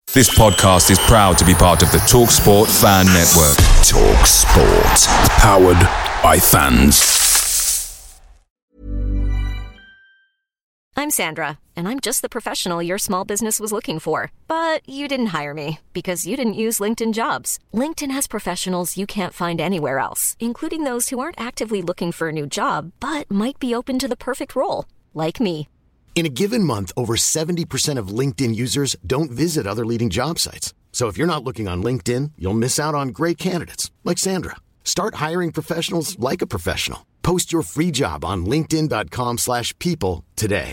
This podcast is proud to be part of the TalkSport Fan Network. TalkSport. Powered by fans. I'm Sandra, and I'm just the professional your small business was looking for. But you didn't hire me because you didn't use LinkedIn Jobs. LinkedIn has professionals you can't find anywhere else, including those who aren't actively looking for a new job, but might be open to the perfect role, like me. In a given month, over 70% of LinkedIn users don't visit other leading job sites. So if you're not looking on LinkedIn, you'll miss out on great candidates like Sandra. Start hiring professionals like a professional. Post your free job on linkedin.com/people today.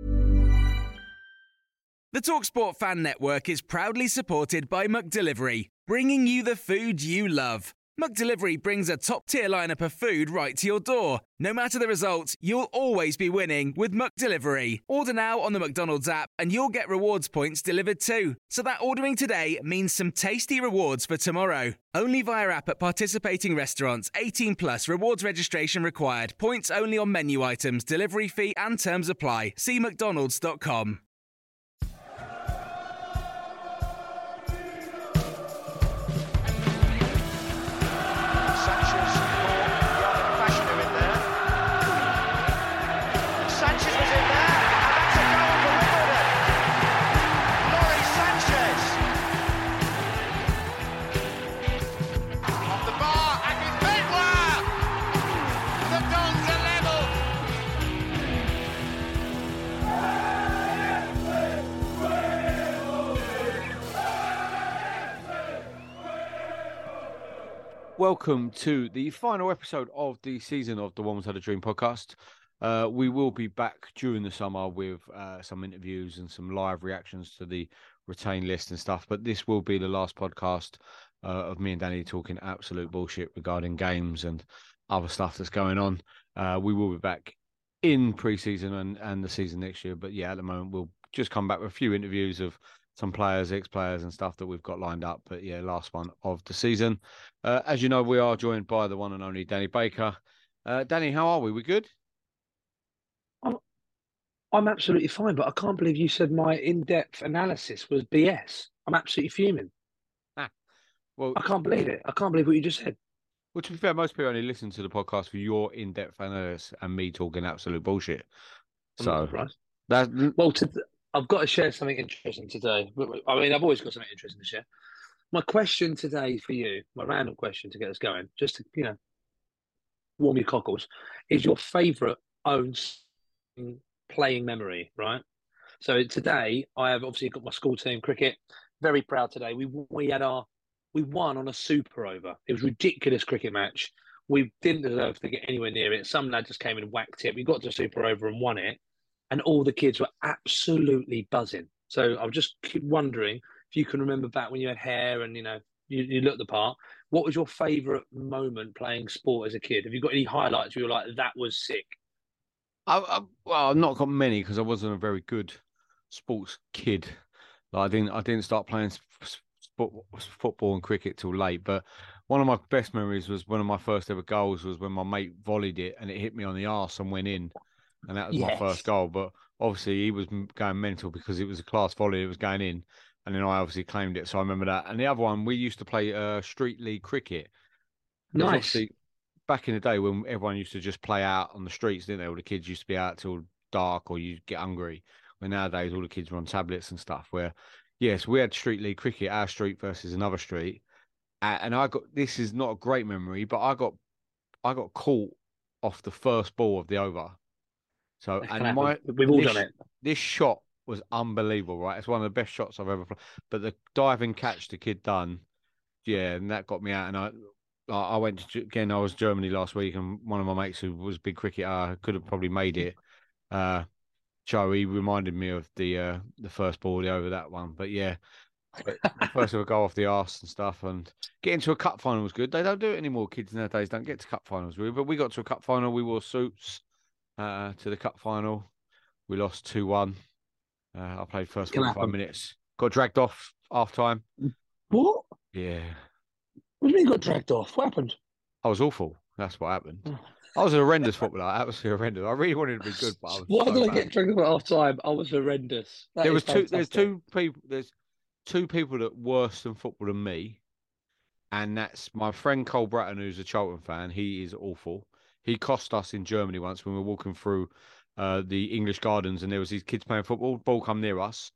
The TalkSport Fan Network is proudly supported by McDelivery, bringing you the food you love. McDelivery brings a top-tier lineup of food right to your door. No matter the result, you'll always be winning with McDelivery. Order now on the McDonald's app and you'll get rewards points delivered too. So that ordering today means some tasty rewards for tomorrow. Only via app at participating restaurants. 18 plus. Rewards registration required. Points only on menu items. Delivery fee and terms apply. See mcdonalds.com. Welcome to the final episode of the season of the One Was Had a Dream podcast. We will be back during the summer with some interviews and some live reactions to the retained list and stuff. But this will be the last podcast of me and Danny talking absolute bullshit regarding games and other stuff that's going on. We will be back in pre-season and the season next year. But yeah, at the moment, we'll just come back with a few interviews of some players, ex-players and stuff that we've got lined up. But yeah, last one of the season. As you know, we are joined by the one and only Danny Baker. Danny, how are we? We good? I'm absolutely fine, but I can't believe you said my in-depth analysis was BS. I'm absolutely fuming. Well, I can't believe it. I can't believe what you just said. Well, to be fair, most people only listen to the podcast for your in-depth analysis and me talking absolute bullshit. So I've got to share something interesting today. I mean, I've always got something interesting to share. My question today for you, my random question to get us going, just to, warm your cockles, is your favourite own playing memory, right? So today, I have obviously got my school team cricket. Very proud today. We won on a super over. It was a ridiculous cricket match. We didn't deserve to get anywhere near it. Some lad just came and whacked it. We got to super over and won it. And all the kids were absolutely buzzing. So I was just wondering if you can remember back when you had hair and, you looked the part. What was your favourite moment playing sport as a kid? Have you got any highlights where you're like, that was sick? Well, I've not got many because I wasn't a very good sports kid. Like, I didn't start playing football and cricket till late. But one of my best memories was one of my first ever goals was when my mate volleyed it and it hit me on the arse and went in. And that was my first goal. But obviously he was going mental because it was a class volley. It was going in. And then I obviously claimed it. So I remember that. And the other one, we used to play street league cricket. Nice. Back in the day when everyone used to just play out on the streets, didn't they? All the kids used to be out till dark or you get hungry. Where nowadays all the kids were on tablets and stuff. Where, yes, we had street league cricket, our street versus another street. And this is not a great memory, but I got caught off the first ball of the over. So, we've all done it. This shot was unbelievable, right? It's one of the best shots I've ever played. But the diving catch the kid done, yeah, and that got me out. And I went to, again, I was Germany last week, and one of my mates who was a big cricketer could have probably made it. Joe, he reminded me of the first ball over that one. But yeah, the first ever go off the arse and stuff, and getting to a cup final was good. They don't do it anymore. Kids nowadays don't get to cup finals, really. But we got to a cup final. We wore suits to the cup final. We lost 2-1. I played first 45 minutes. Got dragged off half time. What? Yeah. What do you mean you got dragged off? What happened? I was awful. That's what happened. I was a horrendous footballer. Absolutely horrendous. I really wanted to be good, but I was Why so did I bad. get dragged off at half time? I was horrendous. There's two two people that worse than football than me, and that's my friend Cole Bratton, who's a Charlton fan. He is awful. He cost us in Germany once when we were walking through the English gardens, and there was these kids playing football. Ball come near us.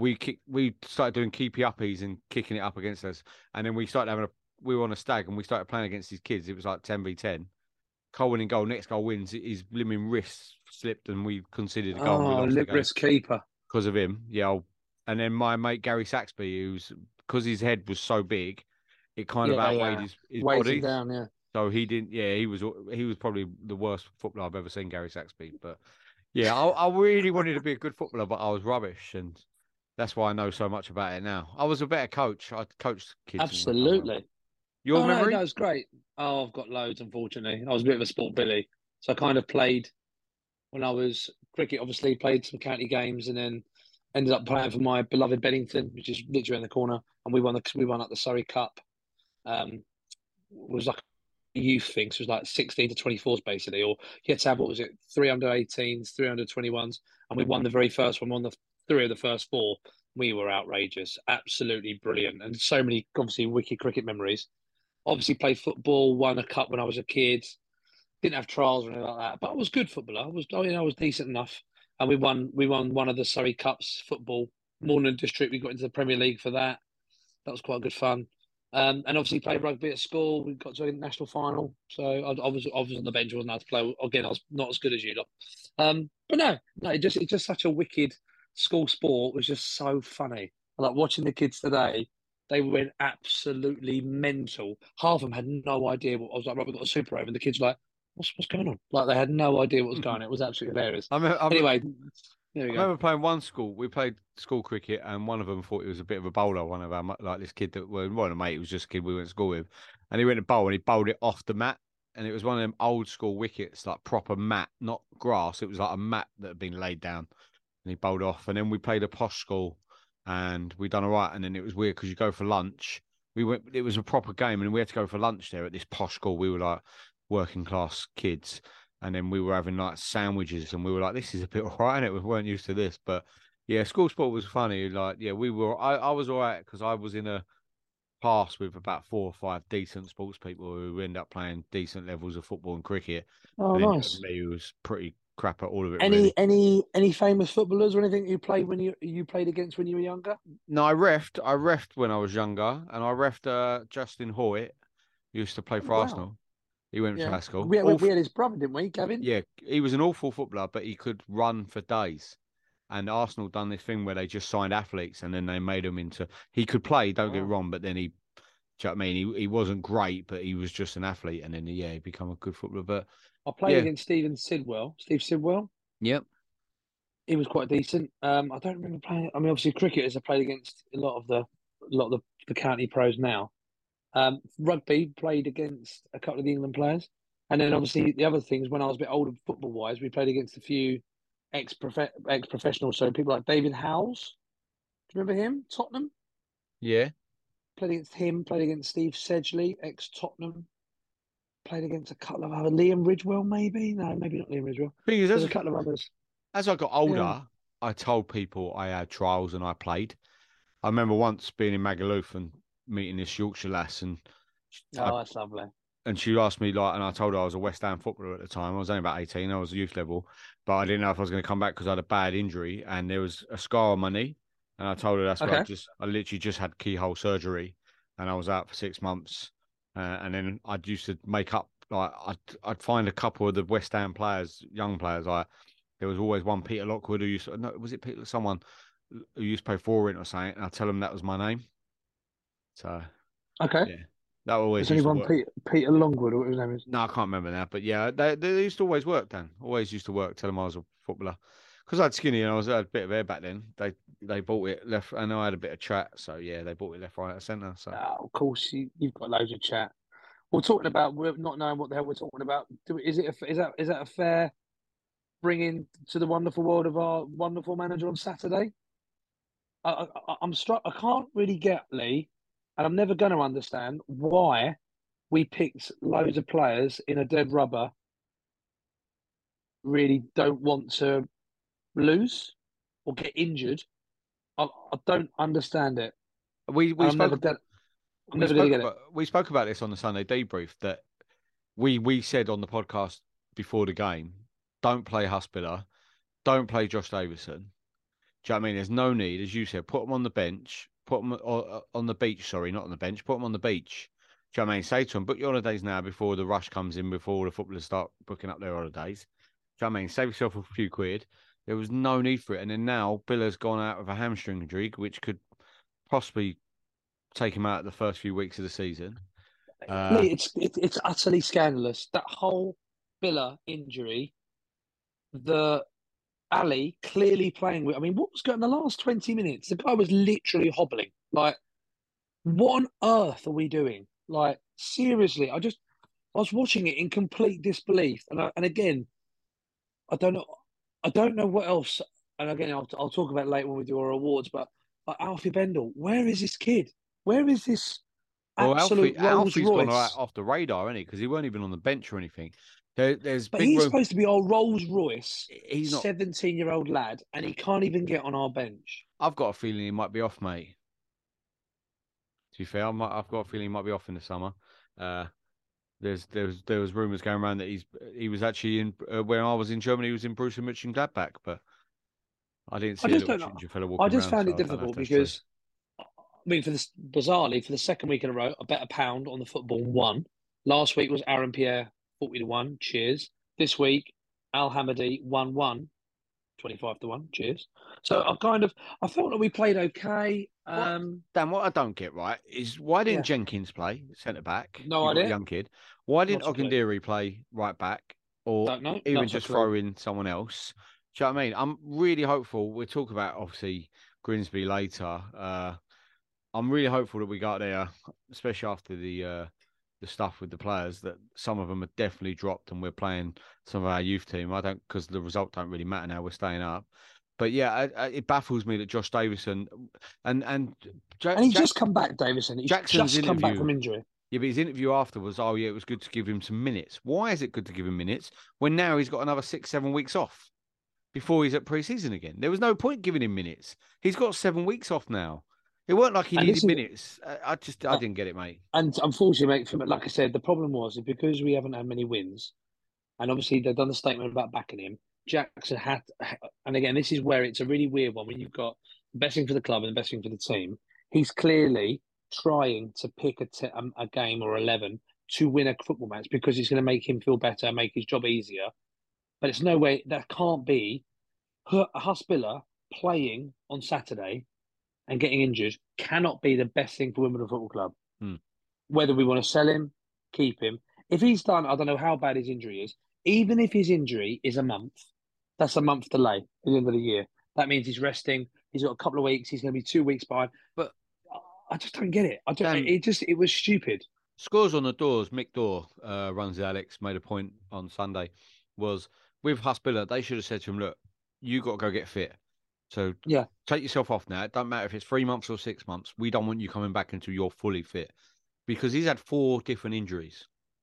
We started doing keepy uppies and kicking it up against us, and then we started we were on a stag and we started playing against these kids. It was like 10v10. Cole winning goal. Next goal wins. His blimmin' wrist slipped, and we considered a goal. And we lost the lip game wrist keeper. because of him. Yeah. And then my mate Gary Saxby, who's because his head was so big, it kind of outweighed his weighs body. him down. Yeah. So he didn't. Yeah, he was probably the worst footballer I've ever seen, Gary Saxby. But yeah, I really wanted to be a good footballer, but I was rubbish, and that's why I know so much about it now. I was a better coach. I coached kids. Absolutely. Your memory? No, that was great. Oh, I've got loads, unfortunately. I was a bit of a sport Billy. So I kind of played when I was cricket, obviously, played some county games and then ended up playing for my beloved Bennington, which is literally in the corner. And we won up the Surrey Cup. It was like a youth thing. So it was like 16 to 24s basically. Or you had to have, what was it, 3 under 18s, 3 under 21s. And we won the very first one, won the 3 of the first 4. We were outrageous, absolutely brilliant. And so many, obviously, wicked cricket memories. Obviously, played football, won a cup when I was a kid. Didn't have trials or anything like that, but I was a good footballer. I was decent enough, and we won one of the Surrey Cups football. Morning District, we got into the Premier League for that. That was quite good fun. And obviously played rugby at school. We got to a national final, so I was on the bench. I wasn't allowed to play. Again, I was not as good as you lot. But no, it's just such a wicked school sport. It was just so funny. Like watching the kids today. They went absolutely mental. Half of them had no idea what I was like. Right, we've got a Super Over, and the kids were like, what's going on? Like they had no idea what was going on. It was absolutely hilarious. Anyway, there we go. I remember playing one school. We played school cricket, and one of them thought he was a bit of a bowler. One of our like this kid that wasn't a mate. It was just a kid we went to school with, and he went to bowl and he bowled it off the mat. And it was one of them old school wickets, like proper mat, not grass. It was like a mat that had been laid down, and he bowled off. And then we played a posh school, and we done all right. And then it was weird because you go for lunch. It was a proper game, and we had to go for lunch there at this posh school. We were like working class kids, and then we were having like sandwiches, and we were like, this is a bit all right, and we weren't used to this. But yeah, school sport was funny. Like, yeah, I was all right because I was in a pass with about 4 or 5 decent sports people who end up playing decent levels of football and cricket. Oh, and nice. Me, who was pretty crap at all of it. Really. Any famous footballers or anything you played when you played against when you were younger? No, I refed when I was younger, and I refed Justin Hoyt, who used to play for Arsenal. He went to our school. We had his brother, didn't we, Gavin? Yeah, he was an awful footballer, but he could run for days. And Arsenal done this thing where they just signed athletes, and then they made him into. He could play, don't get me wrong, but then do you know what I mean? He wasn't great, but he was just an athlete, and then he became a good footballer. But I played against Steve Sidwell. Yep. He was quite decent. I don't remember playing. I mean, obviously, cricketers I played against a lot of the county pros now. Rugby played against a couple of the England players, and then obviously the other things when I was a bit older football wise, we played against a few ex-professionals. So people like David Howells. Do you remember him? Tottenham. Yeah. Played against him. Played against Steve Sedgley, ex-Tottenham. Played against a couple of other Liam Ridgewell, maybe. No, maybe not Liam Ridgewell. There's a couple of others. As I got older, I told people I had trials and I played. I remember once being in Magaluf and meeting this Yorkshire lass, and that's lovely. And she asked me, and I told her I was a West Ham footballer at the time. I was only about 18. I was youth level, but I didn't know if I was going to come back because I had a bad injury and there was a scar on my knee. And I told her that's why I literally just had keyhole surgery, and I was out for 6 months. And then I'd used to make up, like I'd find a couple of the West Ham players, young players. Like there was always one Peter Lockwood who used to, no, was it Peter? Someone who used to play for it or something. And I tell them that was my name. So yeah. That always There's only one Peter Longwood, or what his name is. No, I can't remember now. But yeah, they used to always work, Dan. Always used to work. Tell them I was a footballer. Because I had skinny and I had a bit of hair back then. They bought it left. I know I had a bit of chat. So yeah, they bought it left, right, and centre. So of course, you've got loads of chat. We're talking about not knowing what the hell we're talking about. Is that a fair bringing to the wonderful world of our wonderful manager on Saturday? I'm struck. I can't really get, Lee. And I'm never going to understand why we picked loads of players in a dead rubber really don't want to lose or get injured. I don't understand it. We I'm spoke never done. I'm we never going to spoke get it. about we spoke about this on the Sunday debrief that we said on the podcast before the game, don't play Huspiller, don't play Josh Davison. Do you know what I mean? There's no need, as you said, put them on the bench, put them on the beach. Sorry, not on the bench. Put them on the beach. Do you know what I mean? Say to them, book your holidays now before the rush comes in, before the footballers start booking up their holidays. Do you know what I mean? Save yourself a few quid. There was no need for it. And then now Biller's gone out with a hamstring injury, which could possibly take him out the first few weeks of the season. Lee, it's utterly scandalous. That whole Villa injury, the Ali clearly playing with. I mean, what was going on in the last 20 minutes? The guy was literally hobbling. Like, what on earth are we doing? Like, seriously, I was watching it in complete disbelief. And again, I don't know what else. And again, I'll talk about it later when we do our awards. But like Alfie Bendel, where is this kid? Where is this Well, absolute Rolls Alfie's gone Royce? off the radar, hasn't he? Because he weren't even on the bench or anything. There's But big he's room. supposed to be our Rolls Royce, He's not. 17-year-old lad, and he can't even get on our bench. I've got a feeling he might be off, mate. To be fair, I've got a feeling he might be off in the summer. There was rumours going around that he was actually in when I was in Germany. He was in Borussia Mönchengladbach, but I didn't see a little ginger fella walking I just around, found so it I don't know if difficult that's because, I mean, bizarrely, for the second week in a row, I bet £1 on the football won. Last week was Aaron Pierre 40-1. Cheers. This week, Al Hamadi 1-1, 25-1. Cheers. So I felt that we played okay. Dan, what I don't get right is why didn't Yeah. Jenkins play centre back? No You've got a idea. young kid. Why didn't Not a clue. Ogundiri play right back, or Don't know. even Not a just clue. throw in someone else? Do you know what I mean? I'm really hopeful. We'll talk about obviously Grimsby later. I'm really hopeful that we got there, especially after the stuff with the players, that some of them are definitely dropped and we're playing some of our youth team. I don't, because the result don't really matter now. We're staying up. But yeah, it baffles me that Josh Davison and he's just come back, Davison. He's Jackson's just come back interview. from injury. Yeah, but his interview after was, oh yeah, it was good to give him some minutes. Why is it good to give him minutes when now he's got another 6-7 weeks off before he's at pre-season again? There was no point giving him minutes. He's got 7 weeks off now. It weren't like he needed minutes. I didn't get it, mate. And unfortunately, mate, like I said, the problem was because we haven't had many wins, and obviously they've done the statement about backing him. Jackson had, and again, this is where it's a really weird one when you've got the best thing for the club and the best thing for the team. He's clearly trying to pick a game or 11 to win a football match because it's going to make him feel better, make his job easier. But it's no way that can't be Huspiller playing on Saturday and getting injured cannot be the best thing for Wimbledon Football Club. Whether we want to sell him, keep him. If he's done, I don't know how bad his injury is. Even if his injury is a month, that's a month delay at the end of the year. That means he's resting. He's got a couple of weeks. He's going to be 2 weeks behind. But I just don't get it. It was stupid. Scores on the doors. Mick Dorr runs the Alex, made a point on Sunday, was with Huspiller, they should have said to him, look, you got to go get fit. So yeah, take yourself off now. It doesn't matter if it's 3 months or 6 months. We don't want you coming back until you're fully fit, because he's had 4 different injuries.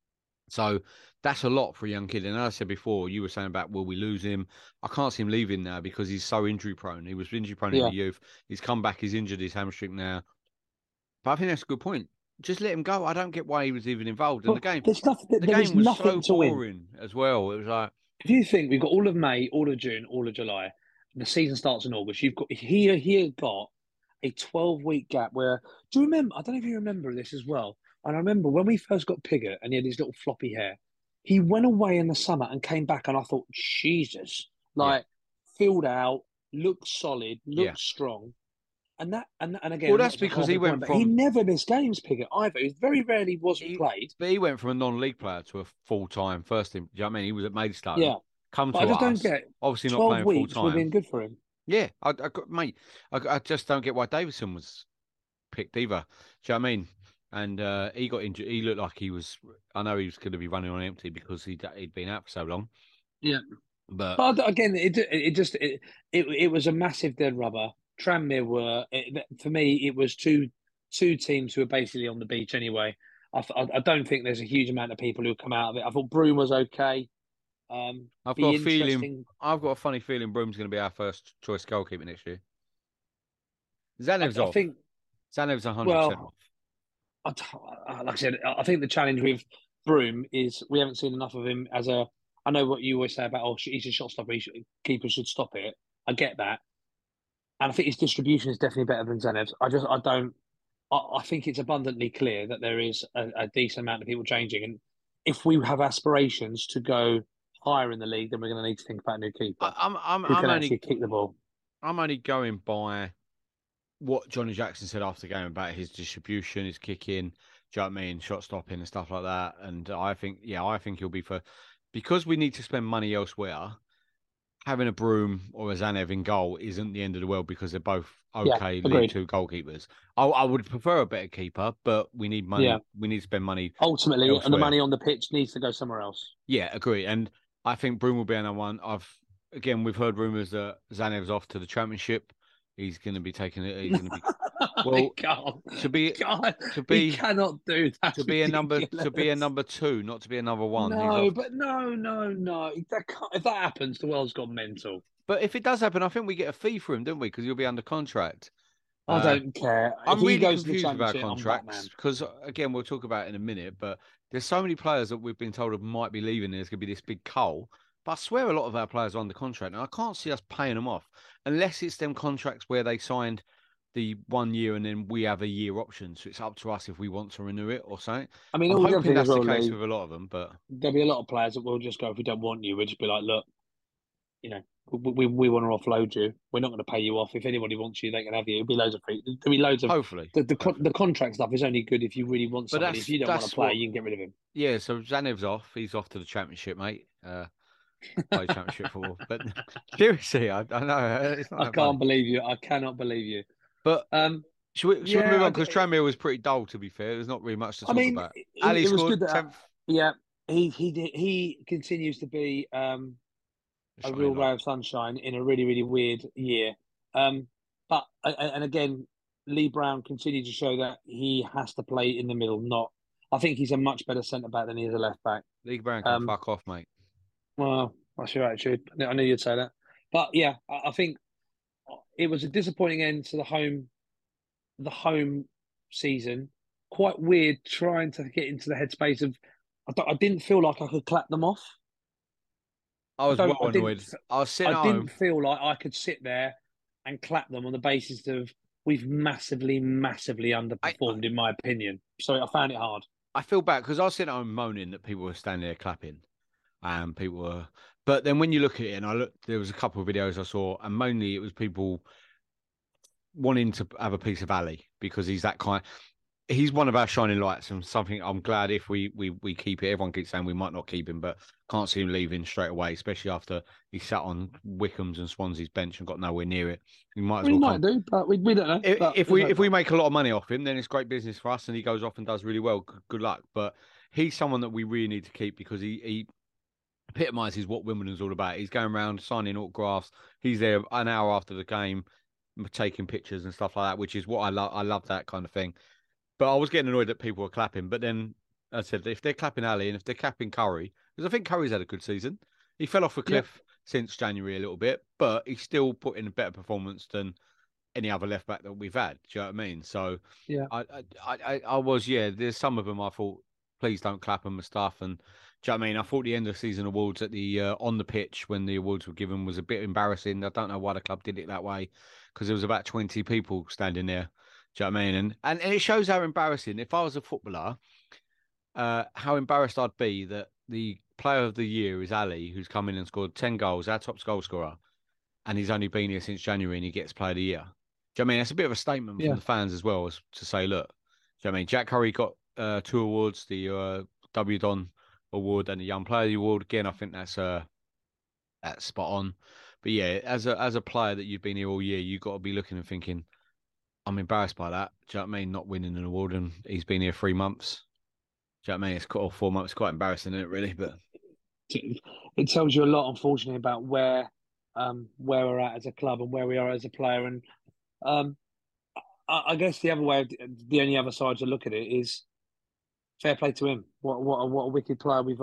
So that's a lot for a young kid. And as I said before, you were saying about, will we lose him? I can't see him leaving now because he's so injury prone. He was injury prone in the youth. He's come back. He's injured his hamstring now. But I think that's a good point. Just let him go. I don't get why he was even involved in the game. The game was so boring as well. It was like, if you think we've got all of May, all of June, all of July, the season starts in August. You've got he had got a 12-week gap where, do you remember? I don't know if you remember this as well. And I remember when we first got Pigott and he had his little floppy hair, he went away in the summer and came back, and I thought, Jesus, filled out, looked solid, looked strong. And again, well, that's because he went from. He never missed games, Pigott, either. He very rarely wasn't played. But he went from a non-league player to a full-time first team. Do you know what I mean? He was at Maidstone. Yeah. Come to I just us. Don't get obviously not playing weeks full-time. would have been good for him. Yeah, mate, I just don't get why Davison was picked either. Do you know what I mean? And he got injured. He looked like he was. I know he was going to be running on empty because he'd been out for so long. Yeah, but again, it was a massive dead rubber. Tranmere were for me. It was two teams who were basically on the beach anyway. I don't think there's a huge amount of people who come out of it. I thought Broome was okay. I've got a feeling. I've got a funny feeling Broome's going to be our first choice goalkeeper next year. Zanev's off. Zanev's 100% Well, off. like I said, I think the challenge with Broom is we haven't seen enough of him as a. I know what you always say about he's a shot stopper. Keeper should stop it. I get that, and I think his distribution is definitely better than Zanev's. I don't. I think it's abundantly clear that there is a decent amount of people changing, and if we have aspirations to go higher in the league, then we're going to need to think about a new keeper who can actually kick the ball. I'm only going by what Johnny Jackson said after the game about his distribution, his kicking, do you know what I mean, shot stopping and stuff like that. And I think he'll be because we need to spend money elsewhere. Having a Broom or a Zanev in goal isn't the end of the world because they're both okay League Two goalkeepers. I would prefer a better keeper, but we need money. Yeah. We need to spend money. Ultimately, elsewhere. And the money on the pitch needs to go somewhere else. Yeah, agree. And I think Broom will be another one. We've heard rumours that Zanev's off to the Championship. He's going to be taking it. He's going to be he cannot do that. To be a number two, not to be a number one. No. If that happens, the world's gone mental. But if it does happen, I think we get a fee for him, don't we? Because he'll be under contract. I don't care. I'm really confused about contracts because, again, we'll talk about it in a minute. But there's so many players that we've been told might be leaving. There's going to be this big cull. But I swear a lot of our players are under contract, and I can't see us paying them off unless it's them contracts where they signed the 1 year and then we have a year option. So it's up to us if we want to renew it or something. I mean, I'm hoping that's the case with a lot of them, but there'll be a lot of players that will just go, if we don't want you, we'll just be like, look, we want to offload you. We're not going to pay you off. If anybody wants you, they can have you. It'll be loads of free. There'll be loads of. Hopefully, the contract stuff is only good if you really want somebody. If you don't want to play, you can get rid of him. Yeah. So Zanev's off. He's off to the Championship, mate. Play Championship football. But seriously, I know. It's not I can't believe you. I cannot believe you. But should we move on? Because Tranmere was pretty dull, to be fair. There's not really much to talk about. Ali it was scored good 10th. Yeah, he continues to be a real ray of sunshine in a really, really weird year. But again, Lee Brown continued to show that he has to play in the middle. I think he's a much better centre back than he is a left back. Lee Brown can fuck off, mate. Well, that's your attitude. I knew you'd say that. But yeah, I think it was a disappointing end to the home season. Quite weird trying to get into the headspace of. I didn't feel like I could clap them off. I was well annoyed. I didn't feel like I could sit there and clap them on the basis of we've massively, massively underperformed, in my opinion. So I found it hard. I feel bad because I was sitting at home moaning that people were standing there clapping. People were, but then when you look at it, and there was a couple of videos I saw, and mainly it was people wanting to have a piece of Ali because he's that kind. He's one of our shining lights, and something I'm glad if we keep it. Everyone keeps saying we might not keep him, but can't see him leaving straight away, especially after he sat on Wickham's and Swansea's bench and got nowhere near it. He might do, but we don't know. If we make a lot of money off him, then it's great business for us, and he goes off and does really well. Good luck, but he's someone that we really need to keep because he epitomises what Wimbledon's all about. He's going around signing autographs. He's there an hour after the game, taking pictures and stuff like that, which is what I love. I love that kind of thing. But I was getting annoyed that people were clapping. But then I said, if they're clapping Ali and if they're clapping Curry, because I think Curry's had a good season. He fell off a cliff since January a little bit, but he's still put in a better performance than any other left back that we've had. Do you know what I mean? So yeah, I was, there's some of them I thought, please don't clap them and stuff. And do you know what I mean? I thought the end of season awards at the on the pitch when the awards were given was a bit embarrassing. I don't know why the club did it that way because there was about 20 people standing there. Do you know what I mean? And it shows how embarrassing. If I was a footballer, how embarrassed I'd be that the player of the year is Ali, who's come in and scored 10 goals, our top goal scorer, and he's only been here since January and he gets player of the year. Do you know what I mean? It's a bit of a statement from the fans as well, as to say, look, do you know what I mean? Jack Curry got 2 awards, the W Don award and the Young Player Award. Again, I think that's spot on. But yeah, as a player that you've been here all year, you've got to be looking and thinking, I'm embarrassed by that. Do you know what I mean? Not winning an award and he's been here 3 months. Do you know what I mean? It's quite 4 months. Quite embarrassing, isn't it? Really, but it tells you a lot, unfortunately, about where we're at as a club and where we are as a player. And I guess the only other side to look at it is fair play to him. What a wicked player we've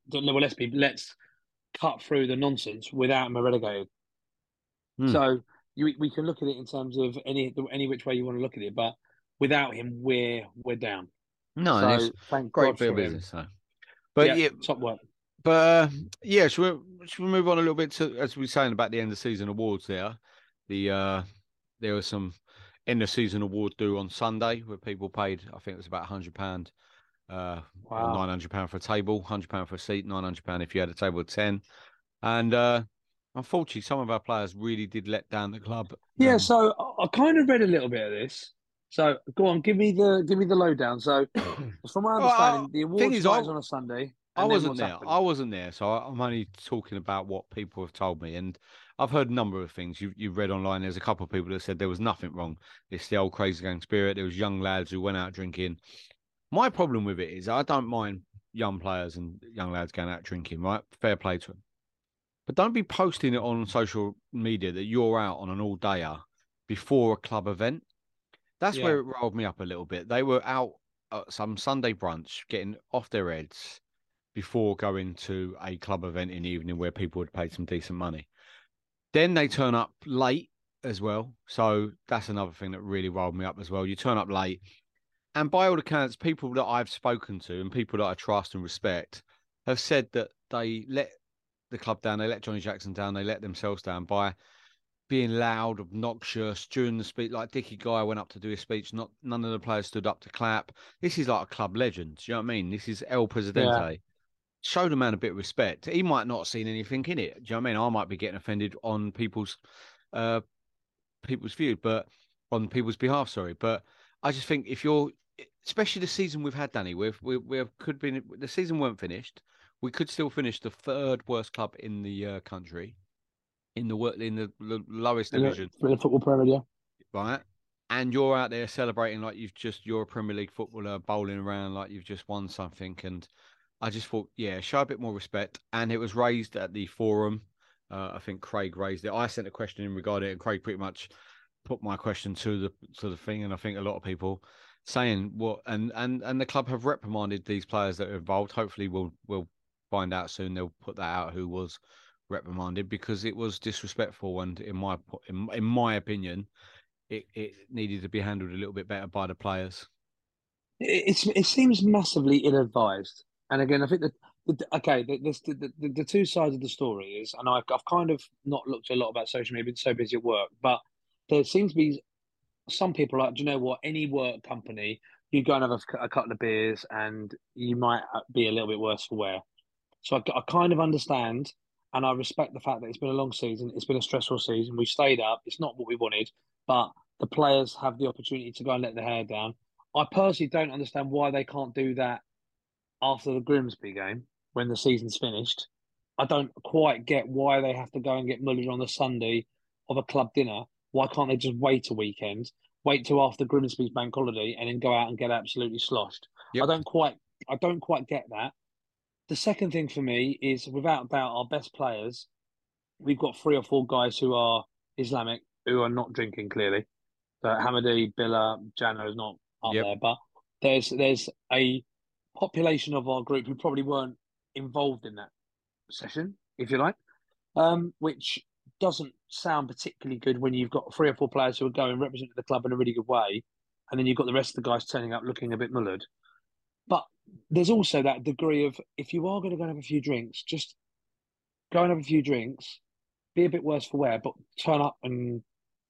let's cut through the nonsense without him relegated. So we can look at it in terms of any which way you want to look at it, but without him, we're down. No, and it's So thank great God bit of for him. business. So. But yeah, top work. But should we move on a little bit to, as we were saying about the end of season awards there? There were some end of season award due on Sunday where people paid, I think it was about £100, or £900 for a table, £100 for a seat, £900 if you had a table of 10. And unfortunately, some of our players really did let down the club. Yeah, so I kind of read a little bit of this. So go on, give me the lowdown. So from my understanding, the awards night is on a Sunday. I wasn't there, so I'm only talking about what people have told me, and I've heard a number of things. You've read online. There's a couple of people that said there was nothing wrong. It's the old crazy gang spirit. There was young lads who went out drinking. My problem with it is I don't mind young players and young lads going out drinking. Right, fair play to them, but don't be posting it on social media that you're out on an all-dayer before a club event. That's where it rolled me up a little bit. They were out at some Sunday brunch, getting off their heads before going to a club event in the evening where people would pay some decent money. Then they turn up late as well. So that's another thing that really rolled me up as well. You turn up late. And by all accounts, people that I've spoken to and people that I trust and respect have said that they let the club down, they let Johnny Jackson down, they let themselves down by being loud, obnoxious during the speech. Like Dickie Guy went up to do his speech, none of the players stood up to clap. This is like a club legend. Do you know what I mean? This is El Presidente. Yeah. Show the man a bit of respect. He might not have seen anything in it. Do you know what I mean? I might be getting offended on people's view, but on people's behalf, sorry. But I just think if you're, especially the season we've had, Danny, we could be, the season weren't finished. We could still finish the third worst club in the country, in the lowest division, in the football Premier League, right? And you're out there celebrating like you're a Premier League footballer, bowling around like you've just won something. And I just thought, show a bit more respect. And it was raised at the forum. I think Craig raised it. I sent a question in regarding it, and Craig pretty much put my question to the thing. And I think a lot of people saying what and the club have reprimanded these players that are involved. Hopefully, we'll find out soon. They'll put that out who was reprimanded, because it was disrespectful, and in my opinion, it needed to be handled a little bit better by the players. It seems massively ill-advised. And again, I think the two sides of the story is, and I've kind of not looked a lot about social media, been so busy at work, but there seems to be some people like, do you know what, any work company, you go and have a couple of beers and you might be a little bit worse for wear. So I kind of understand, and I respect the fact that it's been a long season, it's been a stressful season, we stayed up, it's not what we wanted, but the players have the opportunity to go and let their hair down. I personally don't understand why they can't do that after the Grimsby game, when the season's finished. I don't quite get why they have to go and get mullered on the Sunday of a club dinner. Why can't they just wait a weekend, wait till after Grimsby's bank holiday, and then go out and get absolutely sloshed? Yep. I don't quite get that. The second thing for me is, without doubt, our best players, we've got 3 or 4 guys who are Islamic, who are not drinking, clearly. So Hamadi, Billa, Jano is not up there, but there's a population of our group who probably weren't involved in that session, if you like, which doesn't sound particularly good when you've got 3 or 4 players who are going representing the club in a really good way, and then you've got the rest of the guys turning up looking a bit mullered. But there's also that degree of, if you are going to go and have a few drinks, just go and have a few drinks, be a bit worse for wear, but turn up. And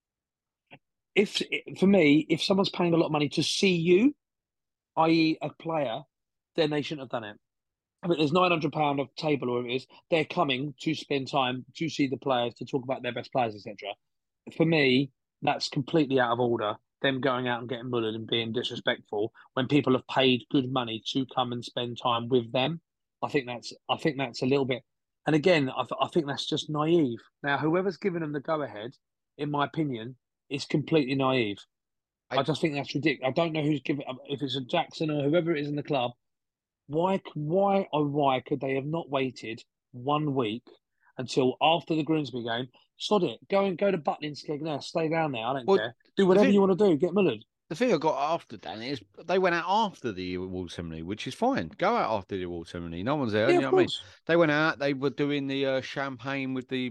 for me, if someone's paying a lot of money to see you, i.e. a player, then they shouldn't have done it. I mean, there's £900 of table, or it is. They're coming to spend time to see the players, to talk about their best players, etc. For me, that's completely out of order. Them going out and getting mullered and being disrespectful when people have paid good money to come and spend time with them. I think that's a little bit. And again, I think that's just naive. Now, whoever's given them the go-ahead, in my opinion, is completely naive. I just think that's ridiculous. I don't know who's given, if it's a Jackson or whoever it is in the club. Why could they have not waited 1 week until after the Grimsby game? Sod it. Go to Butlin, Skegness. Stay down there. I don't care. Do whatever you want to do. Get mullered. The thing I got after, Danny, is they went out after the award ceremony, which is fine. Go out after the award ceremony. No one's there. Yeah, you know what I mean? They went out. They were doing the champagne with the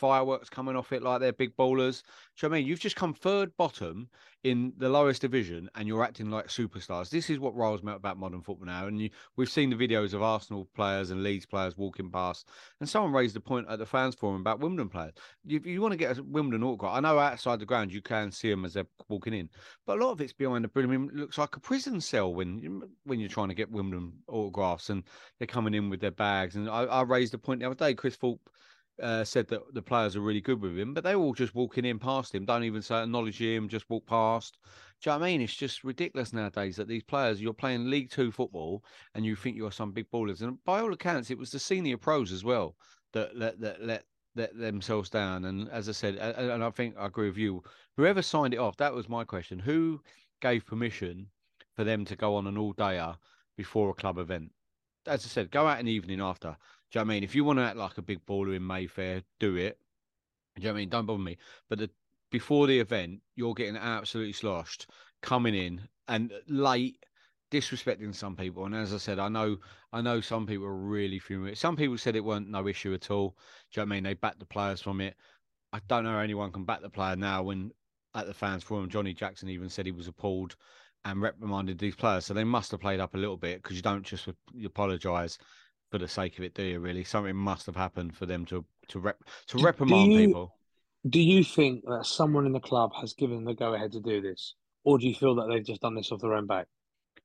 fireworks coming off it like they're big ballers. Do you know what I mean? You've just come third bottom in the lowest division and you're acting like superstars. This is what riles me about modern football now. And we've seen the videos of Arsenal players and Leeds players walking past. And someone raised a point at the fans forum about Wimbledon players. You want to get a Wimbledon autograph. I know outside the ground you can see them as they're walking in, but a lot of it's behind the brim. It looks like a prison cell when you're trying to get Wimbledon autographs and they're coming in with their bags. And I raised a point the other day. Chris Thorpe said that the players are really good with him, but they're all just walking in past him, don't even say acknowledge him, just walk past. Do you know what I mean? It's just ridiculous nowadays that these players, you're playing League Two football and you think you're some big ballers. And by all accounts, it was the senior pros as well that let themselves down. And as I said, and I think I agree with you, whoever signed it off, that was my question. Who gave permission for them to go on an all-dayer before a club event? As I said, go out in the evening after. Do you know what I mean? If you want to act like a big baller in Mayfair, do it. Do you know what I mean? Don't bother me. But before the event, you're getting absolutely sloshed, coming in and late, disrespecting some people. And as I said, I know some people are really fuming. Some people said it weren't no issue at all. Do you know what I mean? They backed the players from it. I don't know how anyone can back the player now when at the fans forum, Johnny Jackson even said he was appalled and reprimanded these players. So they must have played up a little bit because you don't just apologise for the sake of it, do you, really? Something must have happened for them to reprimand people. Do you think that someone in the club has given them the go-ahead to do this? Or do you feel that they've just done this off their own back?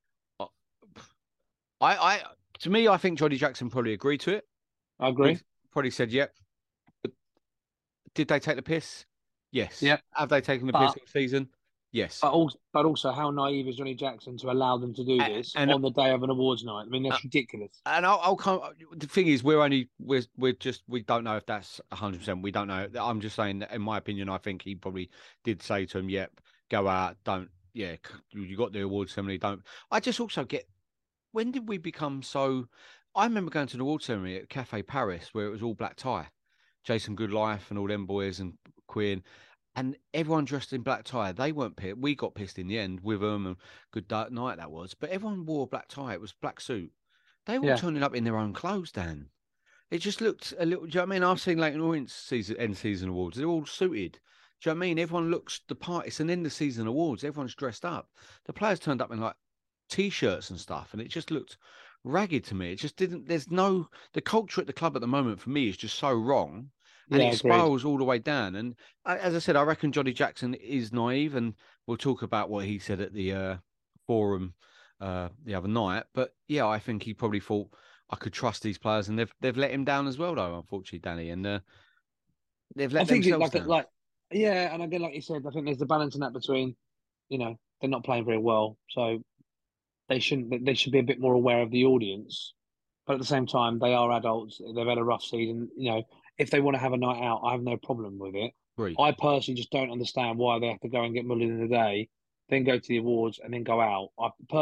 To me, I think Johnny Jackson probably agreed to it. I agree. Probably said, yep. Yeah. Did they take the piss? Yes. Yeah. Have they taken the piss all season? Yes. But also, how naive is Johnny Jackson to allow them to do this on the day of an awards night? I mean, that's ridiculous. And I'll come. The thing is, we don't know if that's 100%. We don't know. I'm just saying that in my opinion, I think he probably did say to him, yep, go out. Don't, yeah, you got the awards ceremony. Don't. I just also get, when did we become so, I remember going to the awards ceremony at Cafe Paris where it was all black tie. Jason Goodlife and all them boys and Quinn. And everyone dressed in black tie. They weren't pissed. We got pissed in the end with them, and good night that was. But everyone wore a black tie. It was black suit. They were all turning up in their own clothes, Dan. It just looked a little. Do you know what I mean? I've seen Leighton Orient's end season awards. They're all suited. Do you know what I mean? Everyone looks the part. It's an end of season awards. Everyone's dressed up. The players turned up in like t-shirts and stuff, and it just looked ragged to me. It just didn't. The culture at the club at the moment for me is just so wrong. And it spirals all the way down. And as I said, I reckon Johnny Jackson is naive, and we'll talk about what he said at the forum the other night. But yeah, I think he probably thought I could trust these players, and they've let him down as well, though. Unfortunately, Danny, and they've let themselves down. Yeah, and again, like you said, I think there's the balance in that between, they're not playing very well, so they should be a bit more aware of the audience. But at the same time, they are adults. They've had a rough season. If they want to have a night out, I have no problem with it. Right. I personally just don't understand why they have to go and get mullered in the day, then go to the awards and then go out.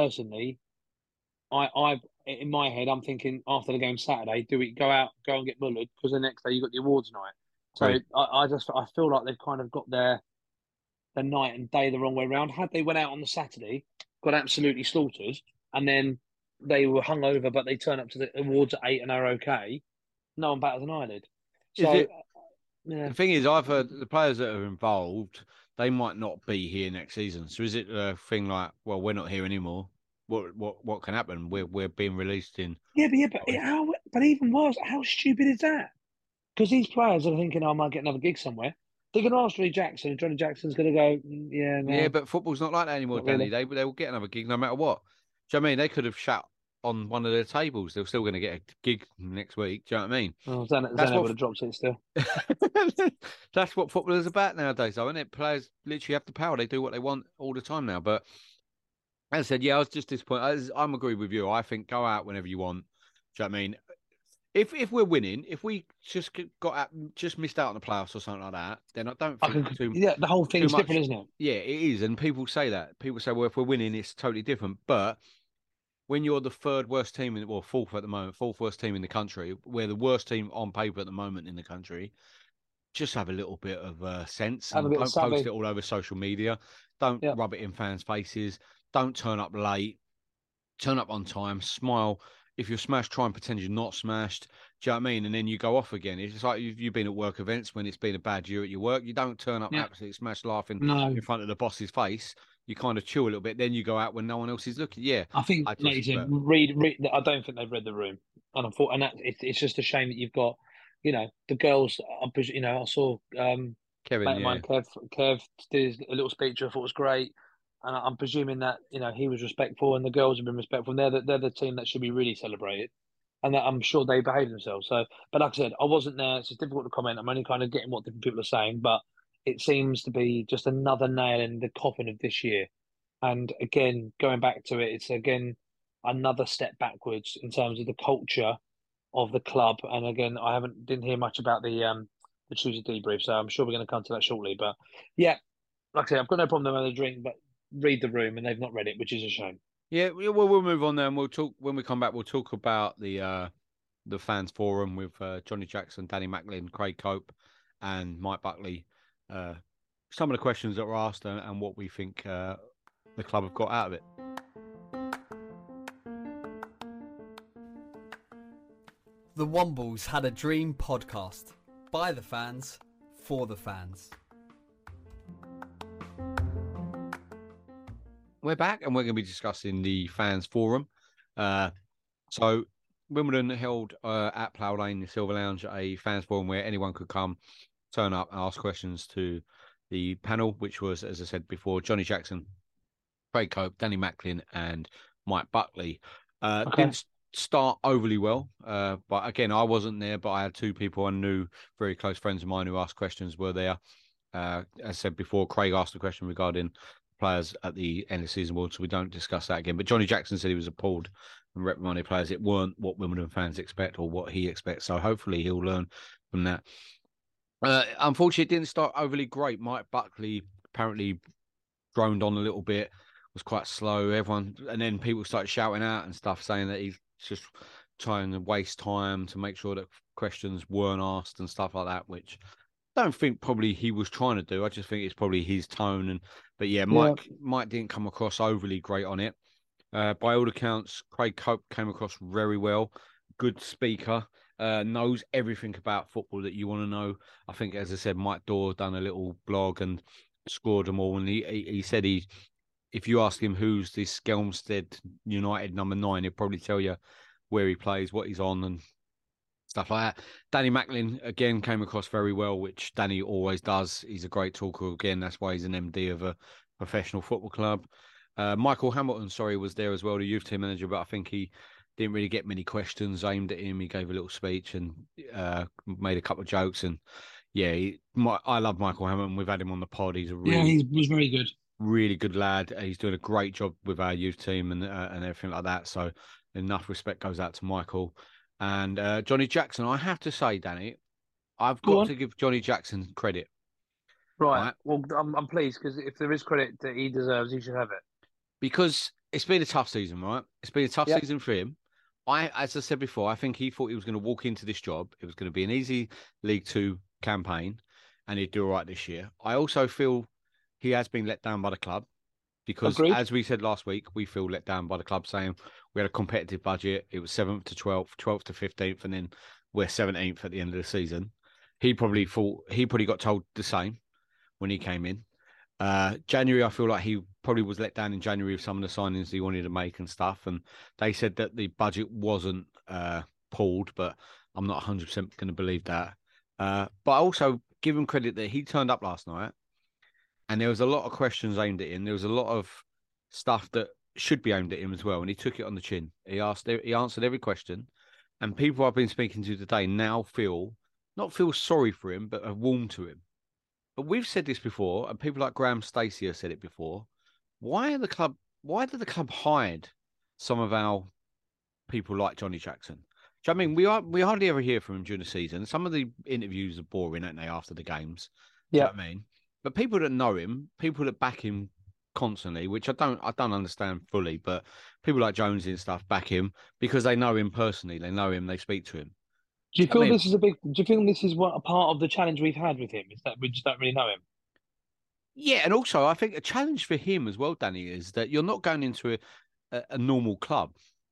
I in my head, I'm thinking after the game Saturday, go and get mullered because the next day you got the awards night. So right. I feel like they've kind of got their night and day the wrong way around. Had they went out on the Saturday, got absolutely slaughtered, and then they were hungover, but they turn up to the awards at 8 and are okay, no one batters an eyelid. So, the thing is, I've heard the players that are involved, they might not be here next season. So is it a thing like, well, we're not here anymore? What can happen? We're being released in. But even worse, how stupid is that? Because these players are thinking, I might get another gig somewhere. They're going to ask Johnny Jackson, and Johnny Jackson's going to go, yeah, no. Yeah, but football's not like that anymore, Danny. Really. They will get another gig no matter what. Do you know what I mean? They could have shut on one of their tables. They're still going to get a gig next week. Do you know what I mean? Oh, Zane would have dropped it still. That's what football is about nowadays, though, isn't it? Players literally have the power. They do what they want all the time now. But as I said, I was just disappointed. I'm agree with you. I think go out whenever you want. Do you know what I mean? If we're winning, if we just missed out on the playoffs or something like that, then I don't think the whole thing's different, isn't it? Yeah, it is. And people say that. People say, well, if we're winning, it's totally different. But when you're the third worst team fourth at the moment, fourth worst team in the country, we're the worst team on paper at the moment in the country. Just have a little bit of sense and don't post it all over social media. Don't rub it in fans' faces. Don't turn up late. Turn up on time. Smile. if you're smashed, try and pretend you're not smashed. Do you know what I mean? And then you go off again. It's just like you've been at work events when it's been a bad year at your work. You don't turn up absolutely smashed laughing in front of the boss's face. You kind of chill a little bit. Then you go out when no one else is looking. Yeah. I think, like you said, read. I don't think they've read the room. And it's just a shame that you've got, the girls. I saw Kevin, mate of mine, Kev did a little speech. I thought was great. And I'm presuming that he was respectful, and the girls have been respectful. And they're the team that should be really celebrated, and that I'm sure they behaved themselves. So, but like I said, I wasn't there. So it's difficult to comment. I'm only kind of getting what different people are saying, but it seems to be just another nail in the coffin of this year. And again, going back to it, it's again another step backwards in terms of the culture of the club. And again, didn't hear much about the Tuesday debrief, so I'm sure we're going to come to that shortly. But yeah, like I say, I've got no problem with having a drink, but read the room, and they've not read it, which is a shame. Yeah, well, we'll move on there, and we'll talk when we come back. We'll talk about the fans forum with Johnny Jackson, Danny Macklin, Craig Cope, and Mike Buckley. Some of the questions that were asked and what we think the club have got out of it. The Wombles Had a Dream podcast by the fans for the fans. We're back and we're going to be discussing the fans forum. So Wimbledon held at Plough Lane, the Silver Lounge, a fans forum where anyone could come, turn up and ask questions to the panel, which was, as I said before, Johnny Jackson, Craig Cope, Danny Macklin and Mike Buckley. Didn't start overly well, but again, I wasn't there, but I had two people I knew, very close friends of mine who asked questions, were there. As I said before, Craig asked a question regarding players at the end of the season award, so we don't discuss that again. But Johnny Jackson said he was appalled and reprimanded players. It weren't what Wimbledon fans expect or what he expects, so hopefully he'll learn from that. Unfortunately, it didn't start overly great. Mike Buckley apparently droned on a little bit, was quite slow. And then people started shouting out and stuff, saying that he's just trying to waste time to make sure that questions weren't asked and stuff like that, which I don't think probably he was trying to do. I just think it's probably his tone. But Mike didn't come across overly great on it. By all accounts, Craig Cope came across very well. Good speaker, knows everything about football that you want to know. I think, as I said, Mike Dorr done a little blog and scored them all. And he said if you ask him who's this Skelmstead United number 9, he'll probably tell you where he plays, what he's on, and stuff like that. Danny Macklin, again, came across very well, which Danny always does. He's a great talker. Again, that's why he's an MD of a professional football club. Michael Hamilton, was there as well, the youth team manager, but I think he didn't really get many questions aimed at him. He gave a little speech and made a couple of jokes. And I love Michael Hamilton. We've had him on the pod. He's he was very good. Really good lad. He's doing a great job with our youth team and everything like that. So enough respect goes out to Michael. And Johnny Jackson, I have to say, Danny, I've got to give Johnny Jackson credit. Right. Well, I'm pleased, because if there is credit that he deserves, he should have it. Because it's been a tough season, right? It's been a tough season for him. As I said before, I think he thought he was going to walk into this job. It was going to be an easy League Two campaign, and he'd do all right this year. I also feel he has been let down by the club. Because, as we said last week, we feel let down by the club, saying we had a competitive budget. It was 7th to 12th, 12th to 15th, and then we're 17th at the end of the season. He probably got told the same when he came in. January, I feel like he probably was let down in January with some of the signings he wanted to make and stuff. And they said that the budget wasn't pulled, but I'm not 100% going to believe that. But I also give him credit that he turned up last night. And there was a lot of questions aimed at him. There was a lot of stuff that should be aimed at him as well. And he took it on the chin. He answered every question. And people I've been speaking to today now not feel sorry for him, but have warmed to him. But we've said this before, and people like Graham Stacey have said it before. Why did the club hide some of our people like Johnny Jackson? Do you know what I mean? We hardly ever hear from him during the season. Some of the interviews are boring, aren't they, after the games? Do you know what I mean? But people that know him, people that back him constantly, which I don't understand fully, but people like Jonesy and stuff back him because they know him personally. They know him. They speak to him. Do you feel this is do you feel this is what a part of the challenge we've had with him, is that we just don't really know him? Yeah, and also I think a challenge for him as well, Danny, is that you're not going into a normal club.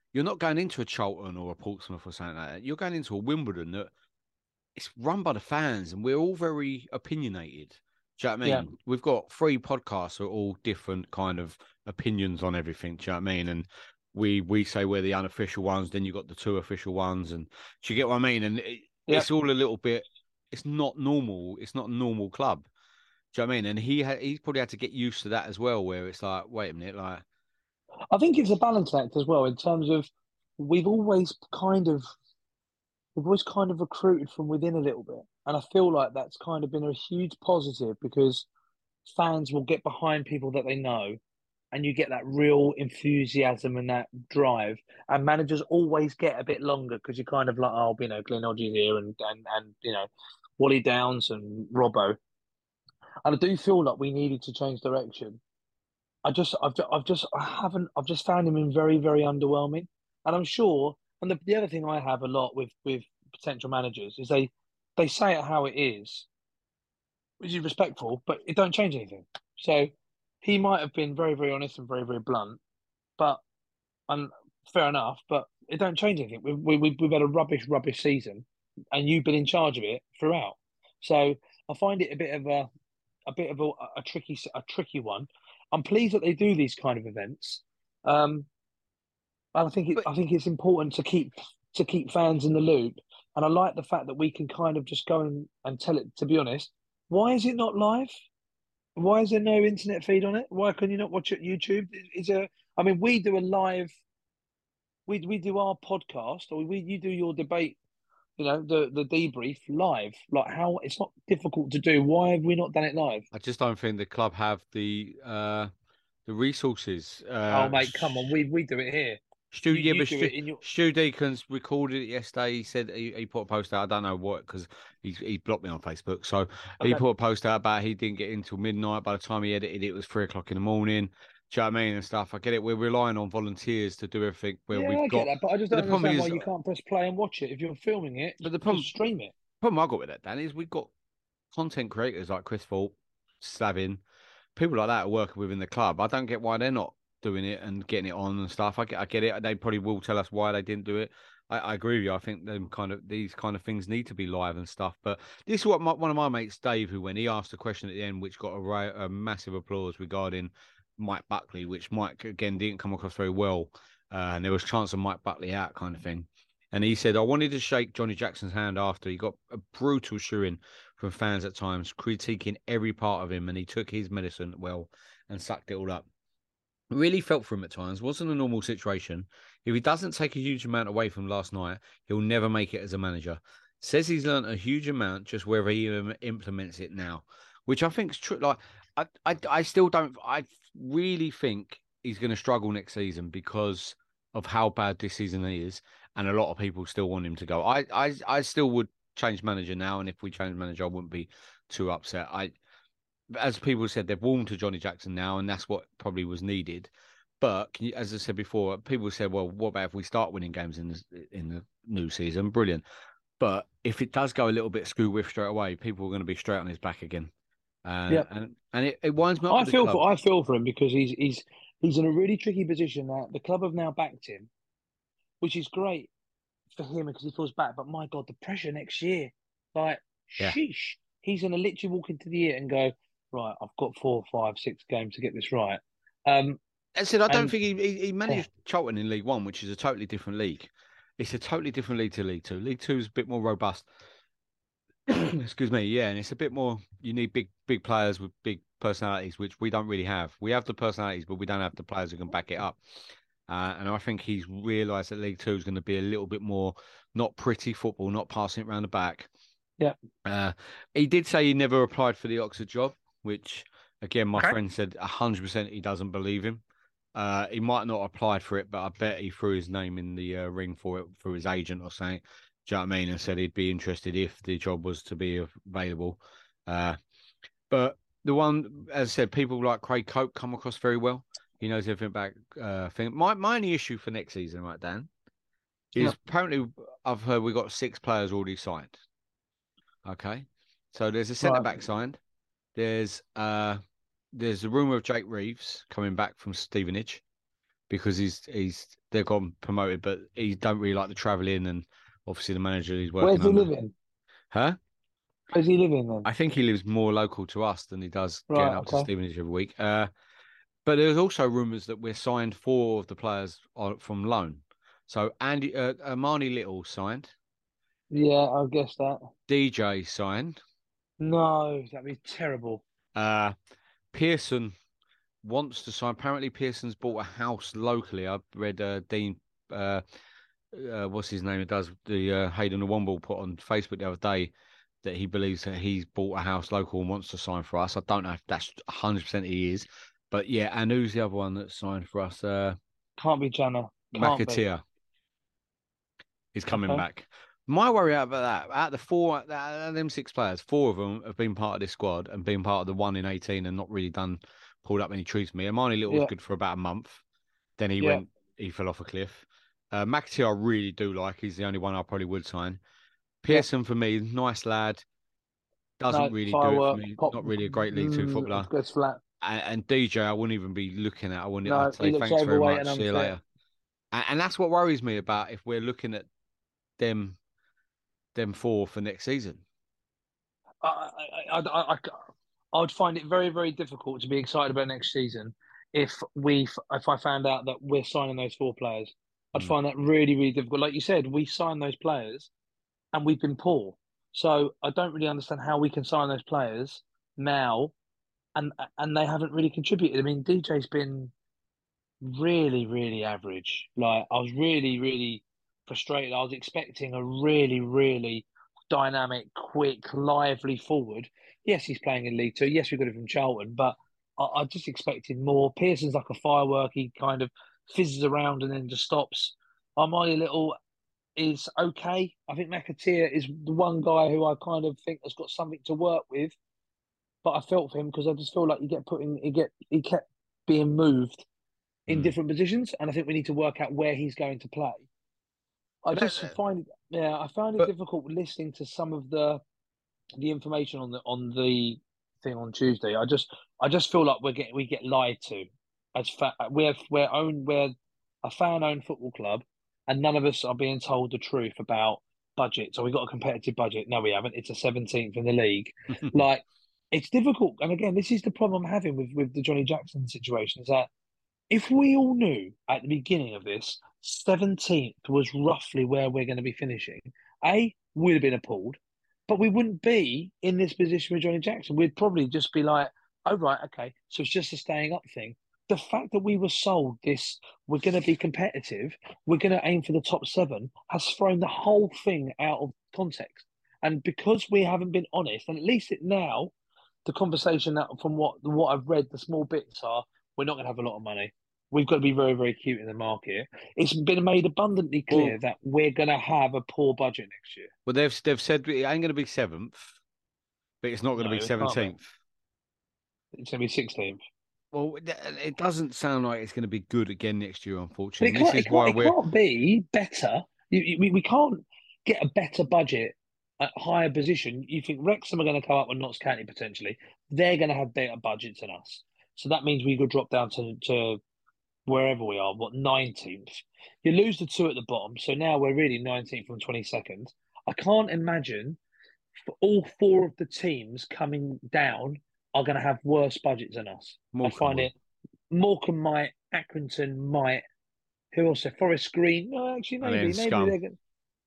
you're not going into a Charlton or a Portsmouth or something like that. You're going into a Wimbledon that it's run by the fans, and we're all very opinionated. Do you know what I mean? Yeah. We've got 3 podcasts that are all different kind of opinions on everything. Do you know what I mean? And we say we're the unofficial ones, then you've got the 2 official ones, and do you get what I mean? And it's all a little bit. It's not normal. It's not a normal club. Do you know what I mean? And he's probably had to get used to that as well, where it's like, wait a minute, like I think it's a balance act as well in terms of we've always kind of we've always kind of recruited from within a little bit. And I feel like that's kind of been a huge positive because fans will get behind people that they know and you get that real enthusiasm and that drive. And managers always get a bit longer because you're kind of like, oh, Glenn Hodges here and Wally Downs and Robbo. And I do feel like we needed to change direction. I've just found him in very, very underwhelming. And I'm sure, and the other thing I have a lot with potential managers is they say it how it is, which is respectful, but it don't change anything. So he might have been very, very honest and very, very blunt, but and fair enough, but it don't change anything. We've had a rubbish season, and you've been in charge of it throughout. So I find it a bit of a tricky one. I'm pleased that they do these kind of events. I think it's important to keep fans in the loop. And I like the fact that we can kind of just go and tell it, to be honest, why is it not live? Why is there no internet feed on it? Why can you not watch it on YouTube? I mean, we do a live, we do our podcast, or you do your debate, the debrief live. Like how it's not difficult to do. Why have we not done it live? I just don't think the club have the resources. Oh mate, come on, we do it here. Stu, You Stu Deacons recorded it yesterday. He said he put a post out. I don't know what, because he blocked me on Facebook. So he put a post out about he didn't get in till midnight. By the time he edited it, it was 3 o'clock in the morning. Do you know what I mean? And stuff. I get it. We're relying on volunteers to do everything. Where Yeah, we've I got get that, but I just don't the problem understand is, why you can't press play and watch it if you're filming it. but the just stream it. problem I got with that, Dan, is we've got content creators like Chris Fault, Slavin, people like that are working within the club. I don't get why they're not doing it and getting it on and stuff. I get it. They probably will tell us why they didn't do it. I agree with you. I think these kind of things need to be live and stuff. But this is what one of my mates, Dave, who he asked a question at the end, which got a massive applause regarding Mike Buckley, which Mike again didn't come across very well, and there was a chance of Mike Buckley out, kind of thing. And he said, I wanted to shake Johnny Jackson's hand after he got a brutal shooing from fans at times, critiquing every part of him, and he took his medicine well and sucked it all up. Really felt for him at times. Wasn't a normal situation. If he doesn't take a huge amount away from last night, he'll never make it as a manager. Says he's learned a huge amount, just whether he implements it now, which I think is true. Like, I still don't. I really think he's going to struggle next season because of how bad this season is, and a lot of people still want him to go. I still would change manager now, and if we change manager, I wouldn't be too upset. As people said, they've warmed to Johnny Jackson now, and that's what probably was needed. But as I said before, people said, "Well, what about if we start winning games in the new season?" Brilliant. But if it does go a little bit screw with straight away, people are going to be straight on his back again. And it winds me up. I feel for him because he's in a really tricky position now. The club have now backed him, which is great for him because he feels back. But my God, the pressure next year, sheesh, he's going to literally walk into the year and go, right, I've got 4, 5, 6 games to get this right. I said, I don't think he managed Charlton in League One, which is a totally different league. It's a totally different league to League Two. League Two is a bit more robust. Excuse me, yeah, and it's a bit more. You need big players with big personalities, which we don't really have. We have the personalities, but we don't have the players who can back it up. And I think he's realised that League Two is going to be a little bit more not pretty football, not passing it around the back. Yeah. He did say he never applied for the Oxford job, which again, my friend said 100% he doesn't believe him. He might not have applied for it, but I bet he threw his name in the ring for it through his agent or something. Do you know what I mean? And said he'd be interested if the job was to be available. But the one, as I said, people like Craig Cope come across very well. He knows everything about things. My only issue for next season, right, Dan, is apparently I've heard we've got 6 players already signed. Okay. So there's a centre-back signed. There's a rumour of Jake Reeves coming back from Stevenage. because they've gone promoted, but he don't really like the travelling, and obviously the manager he's working Where's he under. living? Huh? Where's he living then? I think he lives more local to us than he does getting Right, up to okay. Stevenage every week. But there's also rumours that we're signed 4 of the players from loan. So Armani Little signed, Yeah, I guess that. DJ signed, No, that'd be terrible. Pearson wants to sign. Apparently, Pearson's bought a house locally. I read Dean, what's his name? It does the Hayden and Womble put on Facebook the other day that he believes that he's bought a house local and wants to sign for us. I don't know if that's 100% he is, but yeah. And who's the other one that signed for us? Can't be Jana. Can't be. McAteer is coming Okay. back. My worry about that, out of the 4, out of them 6 players, 4 of them have been part of this squad and been part of the 1 in 18 and not really pulled up any trees for me. Amani Little was good for about a month. Then he fell off a cliff. McAteer I really do like. He's the only one I probably would sign. Pearson for me, nice lad. Doesn't really do it for me. Not really a great League Two footballer. Goes flat. And DJ, I wouldn't even be looking at. I'd he say looks thanks very overweight much. and See you unfit. later. And that's what worries me about if we're looking at them 4 for next season. I would find it very, very difficult to be excited about next season if I found out that we're signing those 4 players. I'd find that really, really difficult. Like you said, we signed those players and we've been poor. So I don't really understand how we can sign those players now and they haven't really contributed. I mean, DJ's been really, really average. Like I was really, really frustrated. I was expecting a really, really dynamic, quick, lively forward. Yes, he's playing in League Two. Yes, we got it from Charlton, but I just expected more. Pearson's like a firework. He kind of fizzes around and then just stops. Armani Little is okay. I think McAteer is the one guy who I kind of think has got something to work with. But I felt for him because I just feel like he kept being moved in different positions, and I think we need to work out where he's going to play. I found it difficult listening to some of the information on the thing on Tuesday. I just feel like we get lied to. We're a fan-owned football club, and none of us are being told the truth about budget. So we got a competitive budget. No, we haven't. It's a 17th in the league. Like it's difficult. And again, this is the problem I'm having with the Johnny Jackson situation. Is that if we all knew at the beginning of this, 17th was roughly where we're going to be finishing, we'd have been appalled, but we wouldn't be in this position with Johnny Jackson. We'd probably just be like, oh, right, okay, so it's just a staying up thing. The fact that we were sold this, we're going to be competitive, we're going to aim for the top 7, has thrown the whole thing out of context. And because we haven't been honest, and at least now, the conversation that from what I've read, the small bits are, we're not going to have a lot of money. We've got to be very, very cute in the market. It's been made abundantly clear that we're going to have a poor budget next year. Well, they've said it ain't going to be 7th, but it's not going to be 17th. It's going to be 16th. Well, it doesn't sound like it's going to be good again next year, unfortunately. It can't be better. We can't get a better budget at higher position. You think Wrexham are going to come up with Notts County potentially. They're going to have better budgets than us. So that means we could drop down to wherever we are, 19th. You lose the 2 at the bottom. So now we're really 19th from 22nd. I can't imagine for all 4 of the teams coming down are going to have worse budgets than us. Morecambe might, Accrington might. Who else? Forest Green? No, actually, maybe they're going.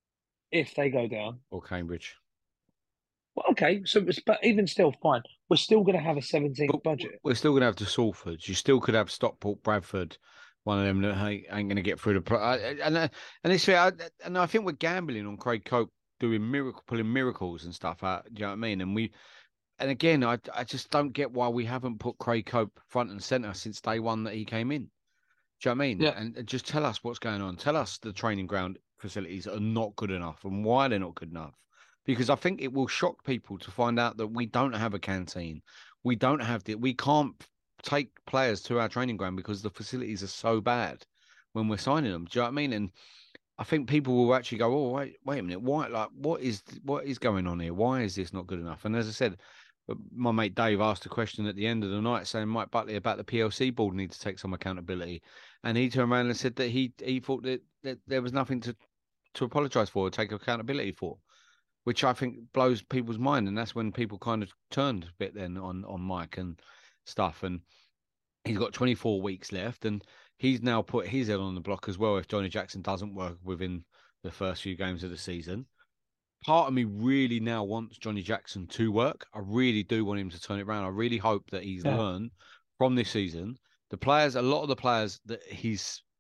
If they go down, or Cambridge. Well, okay, but even still, fine. We're still going to have a 17th budget. We're still going to have the Salfords. You still could have Stockport, Bradford, one of them that ain't going to get through the. And I think we're gambling on Craig Cope pulling miracles and stuff out. Do you know what I mean? And again, I just don't get why we haven't put Craig Cope front and centre since day one that he came in. Do you know what I mean? Yeah. And just tell us what's going on. Tell us the training ground facilities are not good enough and why they're not good enough. Because I think it will shock people to find out that we don't have a canteen. We can't take players to our training ground because the facilities are so bad when we're signing them. Do you know what I mean? And I think people will actually go, oh, wait a minute. Why? Like, what is going on here? Why is this not good enough? And as I said, But my mate Dave asked a question at the end of the night saying Mike Buckley about the PLC board needs to take some accountability. And he turned around and said that he thought that there was nothing to apologise for or take accountability for, which I think blows people's mind. And that's when people kind of turned a bit then on Mike and stuff. And he's got 24 weeks left, and he's now put his head on the block as well if Johnny Jackson doesn't work within the first few games of the season. Part of me really now wants Johnny Jackson to work. I really do want him to turn it around. I really hope that he's learned from this season. The players, a lot of the players that he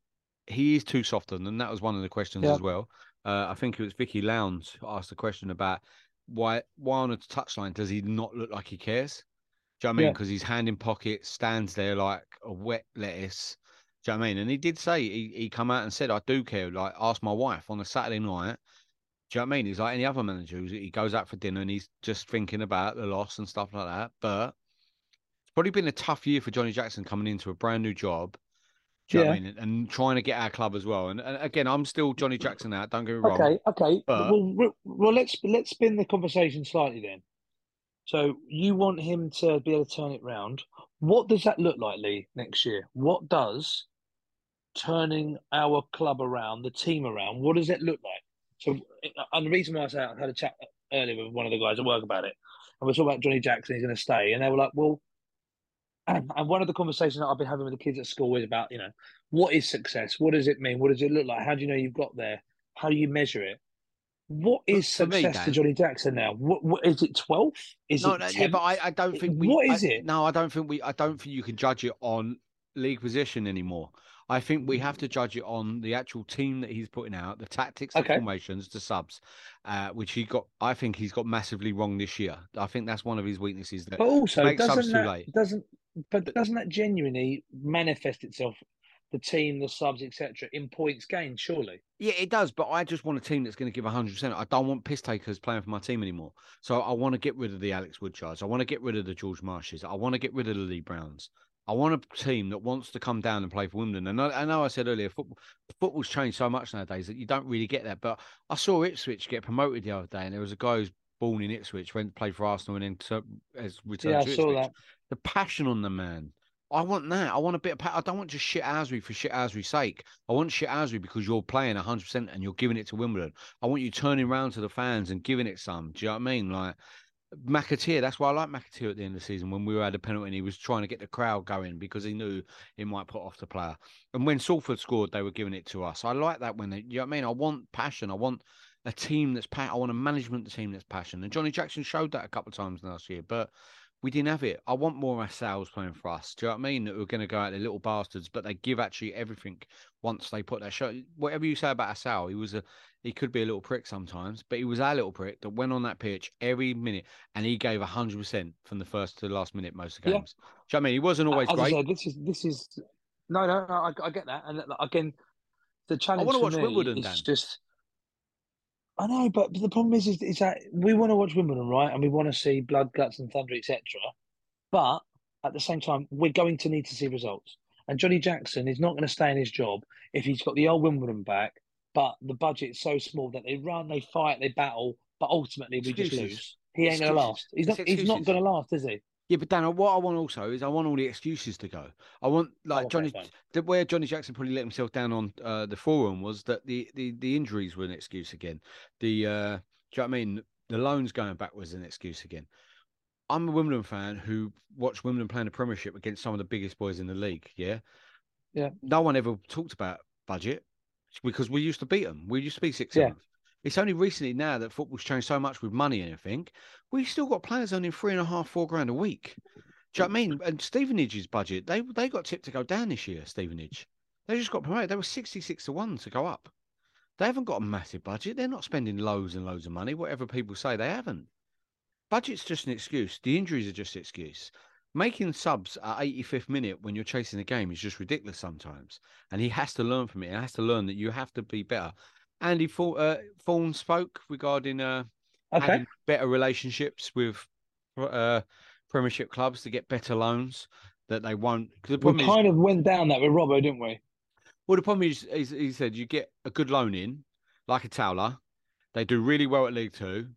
is too soft on, and that was one of the questions as well. I think it was Vicky Lowndes who asked the question about why on a touchline does he not look like he cares? Do you know what I mean? Because he's hand in pocket, stands there like a wet lettuce. Do you know what I mean? And he did say, he come out and said, I do care. Like, ask my wife on a Saturday night. Do you know what I mean? He's like any other manager. He goes out for dinner and he's just thinking about the loss and stuff like that. But it's probably been a tough year for Johnny Jackson coming into a brand new job. Do you know what I mean? And trying to get our club as well. And again, I'm still Johnny Jackson out. Don't get me wrong. Okay. But... Well, let's spin the conversation slightly then. So you want him to be able to turn it round. What does that look like, Lee, next year? What does turning our club around, the team around, what does it look like? So, and the reason why I say I had a chat earlier with one of the guys at work about it, and we're talking about Johnny Jackson, he's going to stay, and they were like, well, and one of the conversations that I've been having with the kids at school is about, what is success? What does it mean? What does it look like? How do you know you've got there? How do you measure it? What is success to Johnny Jackson now? What is it? 12th? Is it 10th? Yeah, but I don't think What is it? No, I don't think you can judge it on league position anymore. I think we have to judge it on the actual team that he's putting out, the tactics, the formations, the subs, which I think he's got massively wrong this year. I think that's one of his weaknesses. But also, doesn't that genuinely manifest itself, the team, the subs, etc., in points gained, surely? Yeah, it does, but I just want a team that's going to give 100%. I don't want piss takers playing for my team anymore. So I want to get rid of the Alex Woodyards. I want to get rid of the George Marshes. I want to get rid of the Lee Browns. I want a team that wants to come down and play for Wimbledon. And I know I said earlier, football's changed so much nowadays that you don't really get that. But I saw Ipswich get promoted the other day, and there was a guy who's born in Ipswich, went to play for Arsenal, and then has returned to Ipswich. I saw that. The passion on the man. I want that. I want a bit of I don't want just shit Owsbury for shit Owsbury's sake. I want shit Owsbury because you're playing 100% and you're giving it to Wimbledon. I want you turning around to the fans and giving it some. Do you know what I mean? Like McAteer, that's why I like McAteer at the end of the season when we were at a penalty and he was trying to get the crowd going because he knew it might put off the player. And when Salford scored, they were giving it to us. I like that when you know what I mean? I want passion. I want a team that's I want a management team that's passion. And Johnny Jackson showed that a couple of times last year, but we didn't have it. I want more of ourselves playing for us. Do you know what I mean? That we're going to go out, they're little bastards, but they give actually everything once they put that show. Whatever you say about Asal, he could be a little prick sometimes, but he was our little prick that went on that pitch every minute and he gave 100% from the first to the last minute most of the games. Do you know what I mean? He wasn't always As great. I said, this is no, I get that. And again, the challenge I want to watch me Wimbledon, is Dan. just... I know, but the problem is that we want to watch Wimbledon, right? And we want to see blood, guts and thunder, etc. But at the same time, we're going to need to see results. And Johnny Jackson is not going to stay in his job if he's got the old Wimbledon back, but the budget's so small that they run, they fight, they battle, but ultimately we just lose. He ain't going to last. He's not going to last, is he? Yeah, but Dan, what I want also is I want all the excuses to go. I want where Johnny Jackson probably let himself down on the forum was that the injuries were an excuse again. Do you know what I mean? The loans going back was an excuse again. I'm a Wimbledon fan who watched Wimbledon playing the Premiership against some of the biggest boys in the league. Yeah. No one ever talked about budget because we used to beat them. We used to be 6-7. It's only recently now that football's changed so much with money and everything. We've still got players earning $3,500, $4,000 a week. Do you know what I mean? And Stevenage's budget, they got tipped to go down this year. Stevenage, they just got promoted. They were 66-1 to go up. They haven't got a massive budget. They're not spending loads and loads of money. Whatever people say, they haven't. Budget's just an excuse. The injuries are just an excuse. Making subs at 85th minute when you're chasing a game is just ridiculous sometimes. And he has to learn from it. He has to learn that you have to be better. Andy Thorne spoke regarding having better relationships with Premiership clubs to get better loans that they won't. We kind of went down that with Robbo, didn't we? Well, the problem is, he said, you get a good loan in, like a Towler. They do really well at League Two.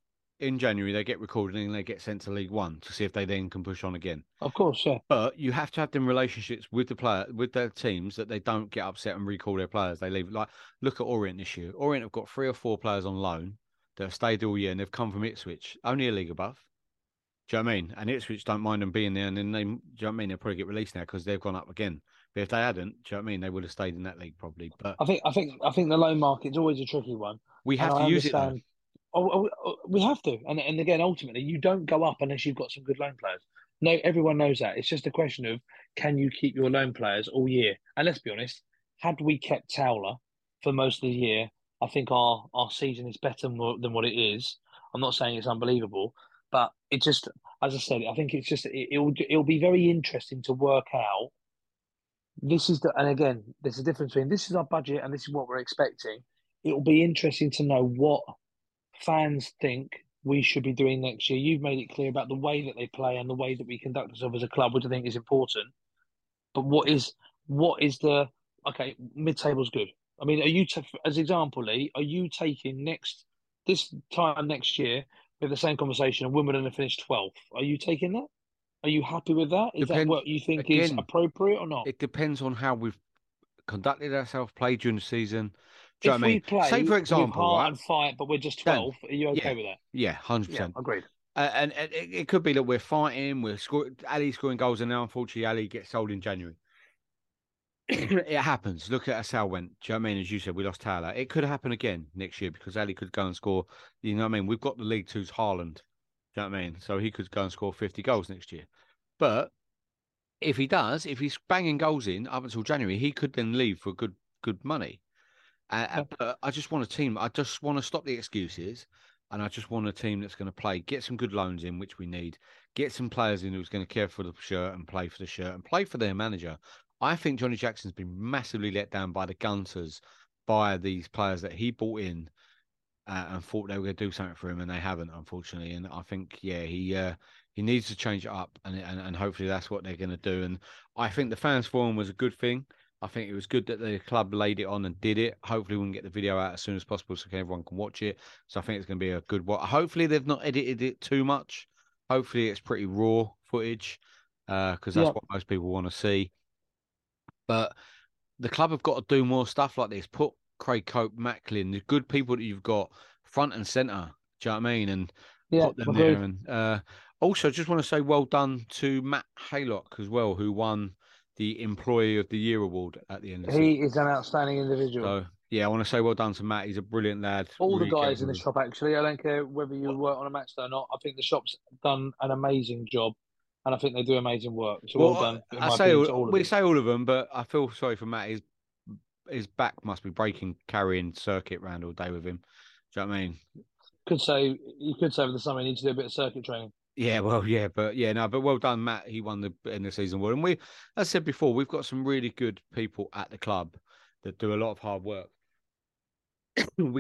in January, they get recorded and they get sent to League One to see if they then can push on again. Of course, yeah. But you have to have them relationships with the player, with their teams, that they don't get upset and recall their players. They leave. Like, look at Orient this year. Orient have got 3 or 4 players on loan that have stayed all year, and they've come from Ipswich, only a league above. Do you know what I mean? And Ipswich don't mind them being there, and then do you know what I mean? They'll probably get released now because they've gone up again. But if they hadn't, do you know what I mean? They would have stayed in that league probably. But I think the loan market's always a tricky one. we have And to I use it. understand. We have to, and again, ultimately, you don't go up unless you've got some good loan players. No, everyone knows that. It's just a question of, can you keep your loan players all year? And let's be honest, had we kept Towler for most of the year, I think our season is better than what it is. I'm not saying it's unbelievable, but it just, as I said, I think it's just it'll be very interesting to work out. And again, there's a difference between this is our budget and this is what we're expecting. It'll be interesting to know what fans think we should be doing next year. You've made it clear about the way that they play and the way that we conduct ourselves as a club, which I think is important. But what is the mid-table's good? I mean, as example, Lee, are you taking this time next year with the same conversation and Wimbledon have finished 12th? Are you taking that? Are you happy with that? Is that what you think is appropriate or not? It depends on how we've conducted ourselves, played during the season. Do you If know what I mean? we play Say, for example, with heart right? and fight, but we're just 12th, are you okay with that? Yeah, 100%. Yeah, agreed. And it could be that we're fighting, Ali scoring goals, and now unfortunately Ali gets sold in January. It happens. Look at how went. Do you know what I mean? As you said, we lost Towler. It could happen again next year because Ali could go and score. You know what I mean? We've got the League Two's Haaland. Do you know what I mean? So he could go and score 50 goals next year. But if he does, if he's banging goals in up until January, he could then leave for good money. But I just want a team. I just want to stop the excuses, and I just want a team that's going to play. Get some good loans in, which we need. Get some players in who's going to care for the shirt and play for the shirt and play for their manager. I think Johnny Jackson's been massively let down by the Gunters, by these players that he brought in and thought they were going to do something for him, and they haven't, unfortunately. And I think, he needs to change it up, and hopefully that's what they're going to do. And I think the fans forum was a good thing. I think it was good that the club laid it on and did it. Hopefully we can get the video out as soon as possible so everyone can watch it. So I think it's going to be a good one. Hopefully they've not edited it too much. Hopefully it's pretty raw footage because that's what most people want to see. But the club have got to do more stuff like this. Put Craig Cope, Macklin, the good people that you've got front and centre. Do you know what I mean? And put them there. And also, just want to say well done to Matt Haylock as well, who won the Employee of the Year award at the end of the season. He is an outstanding individual. So, I want to say well done to Matt. He's a brilliant lad. All the guys in the shop, actually. I don't care whether you work on a match day or not. I think the shop's done an amazing job, and I think they do amazing work. So well done. We say all of them, but I feel sorry for Matt. His back must be breaking carrying circuit round all day with him. Do you know what I mean? You could say over the summer he needs to do a bit of circuit training. Yeah, but well done, Matt. He won the end of season award, and as I said before, we've got some really good people at the club that do a lot of hard work. we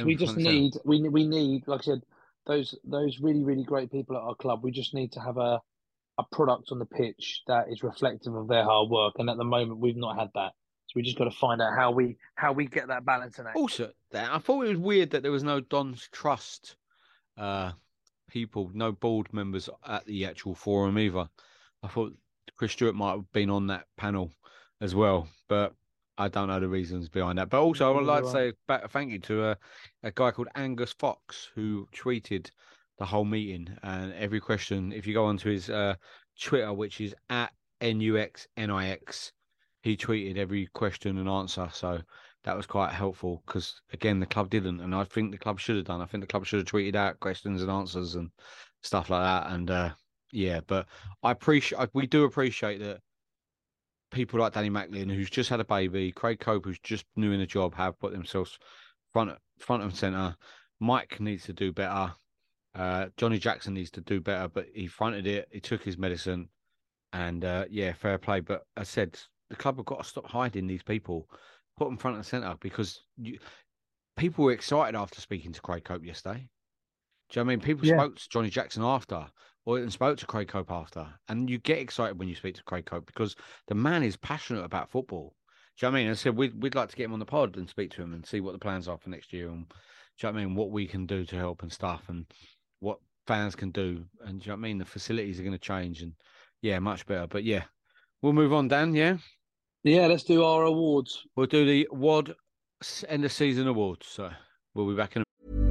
need, like I said, those really, really great people at our club. We just need to have a product on the pitch that is reflective of their hard work, and at the moment we've not had that. So we just got to find out how we get that balance in it. Also, I thought it was weird that there was no Don's Trust people, no board members at the actual forum either. I thought Chris Stewart might have been on that panel as well, but I don't know the reasons behind that. But also, I would like to say thank you to a guy called Angus Fox who tweeted the whole meeting and every question. If you go onto his Twitter, which is at NUXNIX, he tweeted every question and answer. So that was quite helpful because, again, the club didn't. And I think the club should have done. I think the club should have tweeted out questions and answers and stuff like that. And, but we do appreciate that people like Danny Macklin, who's just had a baby, Craig Cope, who's just new in the job, have put themselves front and centre. Mike needs to do better. Johnny Jackson needs to do better, but he fronted it. He took his medicine. And, fair play. But as I said, the club have got to stop hiding these people, put them front and centre, because people were excited after speaking to Craig Cope yesterday. Do you know what I mean? People spoke to Johnny Jackson after, and spoke to Craig Cope after. And you get excited when you speak to Craig Cope because the man is passionate about football. Do you know what I mean? I said we'd like to get him on the pod and speak to him and see what the plans are for next year and do you know what I mean, what we can do to help and stuff. And what fans can do. And do you know what I mean? The facilities are going to change, and yeah, much better. But yeah, we'll move on, Dan. Yeah, Yeah, let's do our awards. we'll do the WOD end of season awards. So we'll be back in.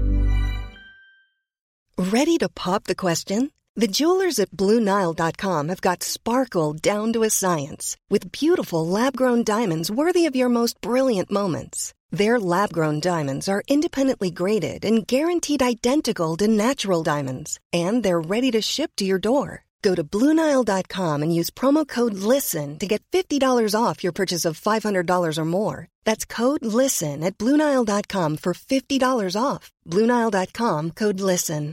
Ready to pop the question? The jewelers at BlueNile.com have got sparkle down to a science with beautiful lab-grown diamonds worthy of your most brilliant moments. Their lab-grown diamonds are independently graded and guaranteed identical to natural diamonds, and they're ready to ship to your door. Go to BlueNile.com and use promo code LISTEN to get $50 off your purchase of $500 or more. That's code LISTEN at BlueNile.com for $50 off. BlueNile.com, code LISTEN.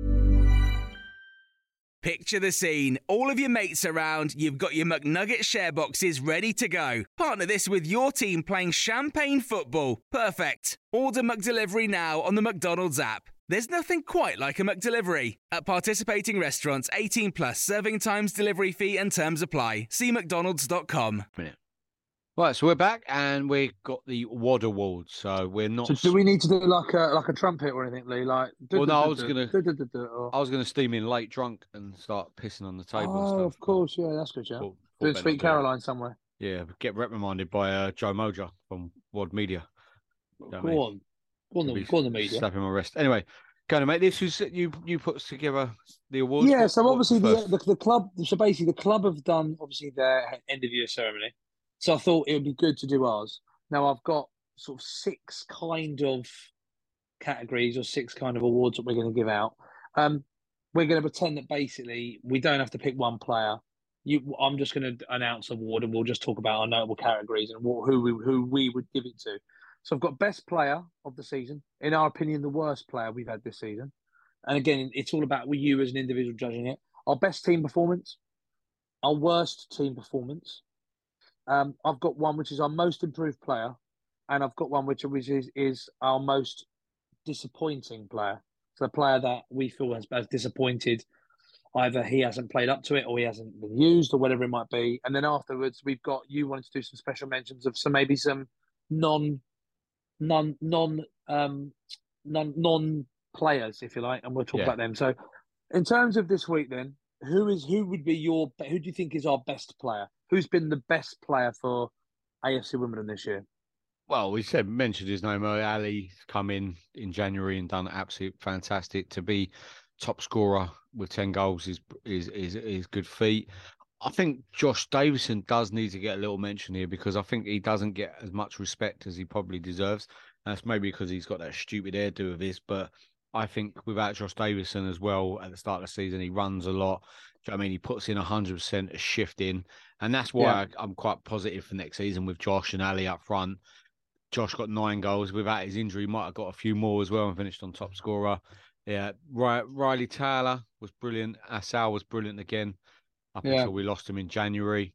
Picture the scene. All of your mates around, you've got your McNugget share boxes ready to go. Partner this with your team playing champagne football. Perfect. Order McDelivery now on the McDonald's app. There's nothing quite like a McDelivery. At participating restaurants, 18 plus, serving times, delivery fee and terms apply. See mcdonalds.com. Right, so we're back and we've got the WOD Awards. So we're not. So do we need to do like a trumpet or anything, Lee? Like, Well, no, I was gonna steam in late drunk and start pissing on the table. and Oh, stuff. of course, yeah, that's good, yeah. Thought Doing better Sweet not do that. Caroline somewhere. Yeah, get reprimanded by Joe Moja from WOD Media. Go on the media. Slap him on wrist. Anyway, go on, mate. This was you put together the awards. Yeah, so obviously first? the club. So basically, the club have done obviously their end of year ceremony. So I thought it would be good to do ours. Now I've got sort of 6 kind of categories or 6 kind of awards that we're going to give out. We're going to pretend that basically we don't have to pick one player. I'm just going to announce an award and we'll just talk about our notable categories and who we would give it to. So I've got best player of the season. In our opinion, the worst player we've had this season. And again, it's all about you as an individual judging it. Our best team performance, our worst team performance. I've got one which is our most improved player, and I've got one which is our most disappointing player. So the player that we feel has disappointed, either he hasn't played up to it or he hasn't been used or whatever it might be. And then afterwards, we've got you wanting to do some special mentions of some non players, if you like, and we'll talk about them. So in terms of this week, then who do you think is our best player? Who's been the best player for AFC Wimbledon this year? Well, mentioned his name. Ali's come in January and done absolutely fantastic. To be top scorer with 10 goals is good feat. I think Josh Davison does need to get a little mention here because I think he doesn't get as much respect as he probably deserves. That's maybe because he's got that stupid hairdo of his, but I think without Josh Davison as well at the start of the season, he runs a lot. Do you know what I mean? He puts in 100% a shift in. And that's why I'm quite positive for next season with Josh and Ali up front. Josh got 9 goals. Without his injury, he might have got a few more as well and finished on top scorer. Yeah, Riley Taylor was brilliant. Assal was brilliant again up until we lost him in January.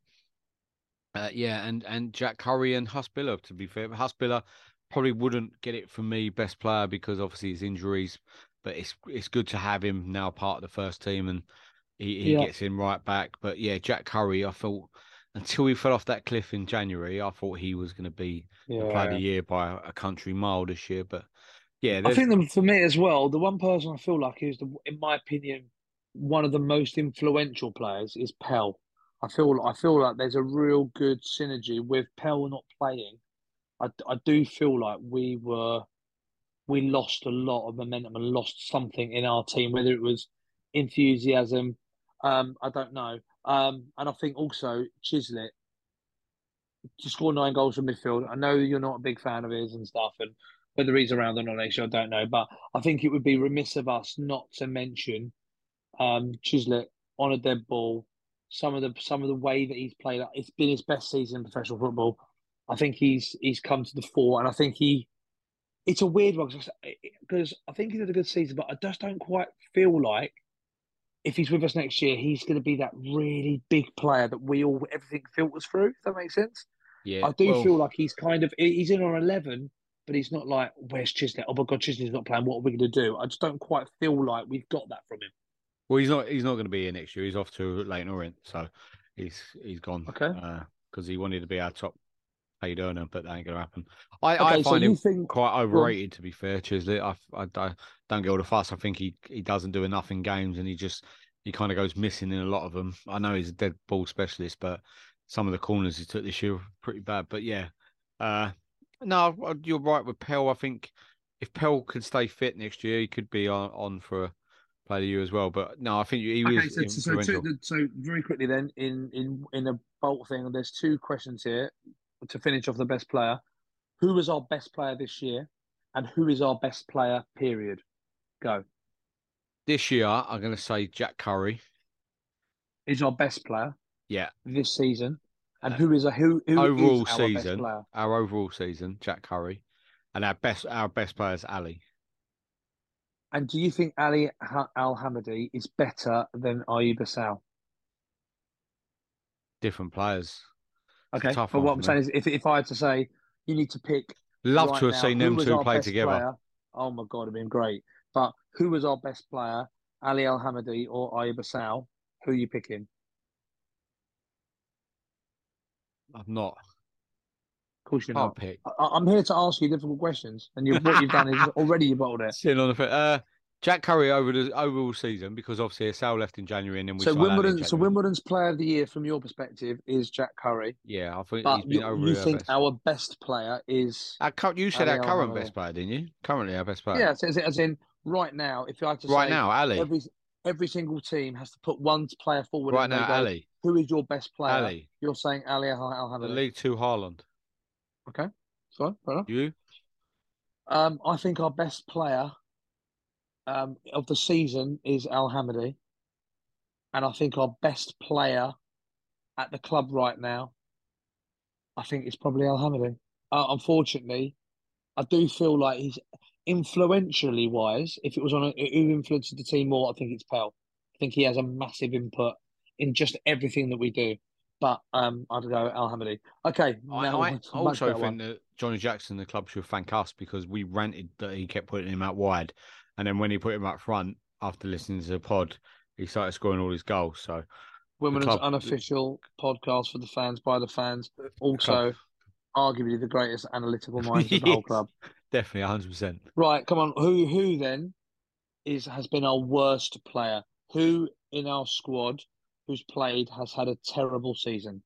And Jack Curry and Husbiller, to be fair. Husbiller probably wouldn't get it from me best player because obviously his injuries, but it's good to have him now part of the first team and he gets in right back. But yeah, Jack Curry, I thought until he fell off that cliff in January, I thought he was going to be the player of the year by a country mile this year. But yeah, I think for me as well, the one person I feel like is, in my opinion, one of the most influential players is Pell. I feel like there's a real good synergy with Pell not playing. I do feel like we lost a lot of momentum and lost something in our team, whether it was enthusiasm, I don't know. And I think also Chislett to score 9 goals from midfield. I know you're not a big fan of his and stuff, and whether he's around or not next year, I don't know. But I think it would be remiss of us not to mention Chislett on a dead ball. Some of the way that he's played, it's been his best season in professional football. I think he's come to the fore, and I think it's a weird one because I think he's had a good season, but I just don't quite feel like if he's with us next year, he's going to be that really big player that everything filters through. If that makes sense. Yeah, I do feel like he's in our 11, but he's not like, where's Chislett? Oh my God, Chislett's not playing. What are we going to do? I just don't quite feel like we've got that from him. Well, he's not going to be here next year. He's off to Leyton Orient, so he's gone. Okay. Because he wanted to be our top paid earner, but that ain't going to happen. I Okay, so find you him think quite go on. overrated, to be fair, Chisley. I don't get all the fuss. I think he doesn't do enough in games, and he kind of goes missing in a lot of them. I know he's a dead ball specialist, but some of the corners he took this year were pretty bad. But yeah, no, you're right with Pell. I think if Pell could stay fit next year, he could be on for a Player of the Year as well. But no, I think he Okay, was so influential. so very quickly then, in a bolt thing, there's two questions here to finish off the best player. Who was our best player this year, and who is our best player? Period. Go. This year, I'm going to say Jack Curry. Is our best player Yeah. this season, and Uh, who is overall our best season, player? our overall season, Jack Curry, and our best player is Ali. And do you think Ali Al Hamadi is better than Ayub Assal? Different players. It's a Okay, tough but one what for I'm me. saying is, if I had to say, you need to pick Love right to have now seen who them was two our play best together. player. Oh my God, it'd been great. But who was our best player, Ali Al Hamadi or Ayub Assal? Who are you picking? I'm not. Of course you're Can't not. pick. I'm here to ask you difficult questions, and what you've done is already you bottled it. Sitting on the Jack Curry over the overall season because obviously Sal left in January and then we So signed Ali in So January. Wimbledon's player of the year from your perspective is Jack Curry, Yeah, I think but he's been you overly our think best. our best player is You said Ali our Al current Hamadi. best player, didn't you? Currently our best player. Yeah, so as in right now, if I had to Right say now, Ali. every single team has to put one player forward Right and now, they go, Ali. who is your best player? Ali. You're saying Ali Al The Hamadi. League Two Haaland. Okay, fine, fair enough. You? I think our best player of the season is Al Hamadi, and I think our best player at the club right now, I think it's probably Al Hamadi. Unfortunately, I do feel like he's influentially wise. If it was on who influences the team more, I think it's Pell. I think he has a massive input in just everything that we do. But I'd go Al Hamadi. Okay, now I it's a much also better think one. that Johnny Jackson, the club, should thank us because we ranted that he kept putting him out wide. And then when he put him up front after listening to the pod, he started scoring all his goals. So the Women's club, unofficial podcast for the fans by the fans. the Also, club. arguably the greatest analytical minds of the whole club. Definitely 100%. Right, come on. Who then has been our worst player? Who in our squad who's played has had a terrible season?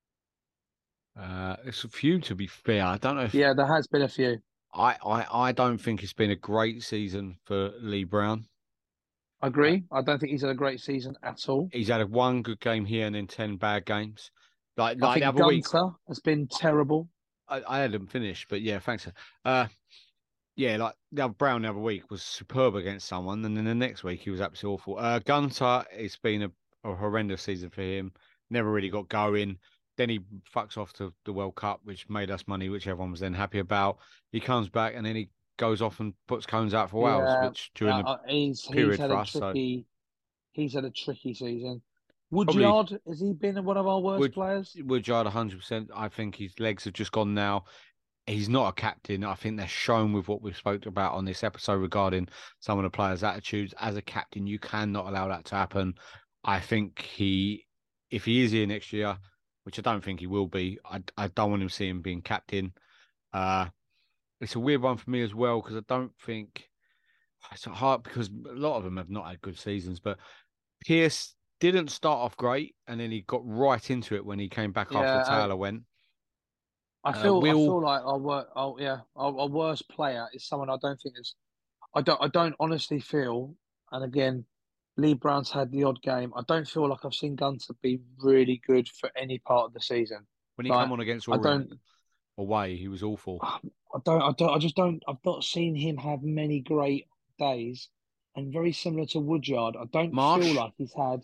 It's a few, to be fair. I don't know if Yeah, there has been a few. I don't think it's been a great season for Lee Brown. I agree. I don't think he's had a great season at all. He's had one good game here and then 10 bad games. Like I the think other week, Gunter has been terrible. I had him finished, but yeah, thanks. Yeah, like Brown the other week was superb against someone, and then the next week he was absolutely awful. Gunter, it's been a horrendous season for him. Never really got going. Then he fucks off to the World Cup, which made us money, which everyone was then happy about. He comes back and then he goes off and puts cones out for Wales, which during the period had for a us. he's had a tricky season. Probably Woodyard, has he been one of our worst players? Woodyard 100%. I think his legs have just gone now. He's not a captain. I think they're shown with what we've spoke about on this episode regarding some of the players' attitudes. As a captain, you cannot allow that to happen. I think if he is here next year, which I don't think he will be, I don't want him to see him being captain. It's a weird one for me as well because I don't think it's hard because a lot of them have not had good seasons. But Pierce didn't start off great, and then he got right into it when he came back after Taylor went. I feel like our worst player is someone I don't think is. I don't honestly feel, and again, Lee Brown's had the odd game. I don't feel like I've seen Gunter be really good for any part of the season. When he came on against Orient away, he was awful. I just don't. I've not seen him have many great days, and very similar to Woodyard, I don't feel like he's had.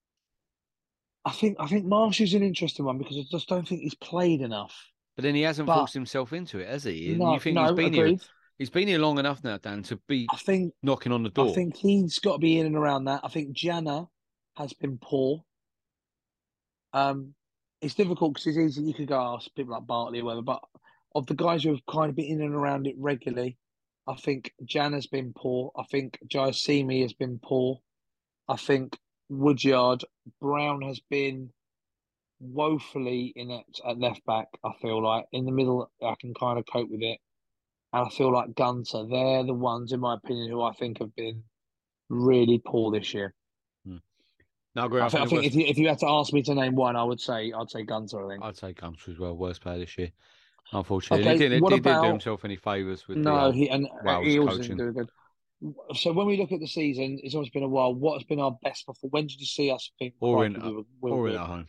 I think Marsh is an interesting one because I just don't think he's played enough. But then he hasn't forced himself into it, has he? No, you think he's been here? He's been here long enough now, Dan, to be knocking on the door. I think he's got to be in and around that. I think Jana has been poor. It's difficult because it's easy. You could go ask people like Bartley or whatever, but of the guys who have kind of been in and around it regularly, I think Jana's been poor. I think Jaisimi has been poor. I think Woodyard, Brown has been woefully inept at left back. I feel like in the middle, I can kind of cope with it, and I feel like Gunter. They're the ones, in my opinion, who I think have been really poor this year. No, I agree. I think if you had to ask me to name one, I'd say Gunter. I think I'd say Gunter as well. Worst player this year, unfortunately. Okay, He what didn't do about himself any favours with no? the He Wales also didn't coaching. do good. So when we look at the season, it's almost been a while. What has been our best performance? When did you see us think Orient we were at good? home.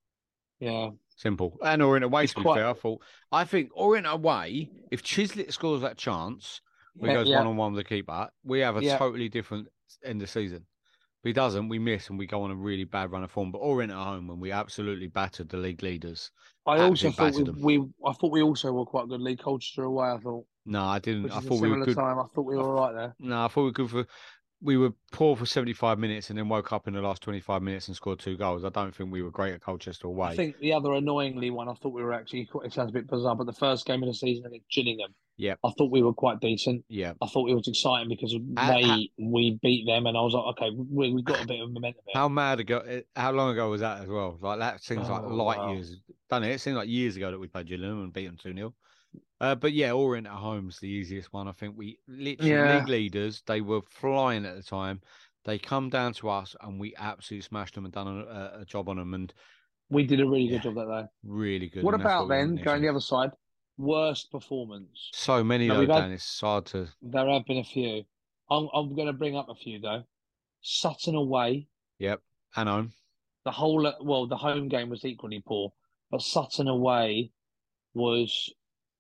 Yeah, Simple. And Orient away, it's to be quite. fair. I think Orient away, if Chislett scores that chance, we goes Yeah, 1-on-1 with the keeper, we have a yeah. totally different end of season. If he doesn't, we miss and we go on a really bad run of form. But Orient at home, when we absolutely battered the league leaders, I also thought battered them. I thought we also were quite good. League Colchester away, I thought. No, I didn't. Which I is a thought we were similar good. time. I thought we were all right there. No, I thought we were good for. We were poor for 75 minutes and then woke up in the last 25 minutes and scored 2 goals. I don't think we were great at Colchester away. I think the other annoyingly one, I thought we were actually, it sounds a bit bizarre, but the first game of the season against Gillingham, I thought we were quite decent. Yeah. I thought it was exciting because we beat them, and I was like, okay, we got a bit of momentum here. How long ago was that as well? Like that seems like light wow. years. Don't it? It seems like years ago that we played Gillingham and beat them 2-0. But yeah, Orient at home's the easiest one. I think we literally league leaders. They were flying at the time. They come down to us and we absolutely smashed them and done a job on them. And we did a really good job that day. Really good. What about then going the other side? Worst performance. So many though, Dan. It's hard to. There have been a few. I'm going to bring up a few though. Sutton away. Yep, and home. The home game was equally poor, but Sutton away was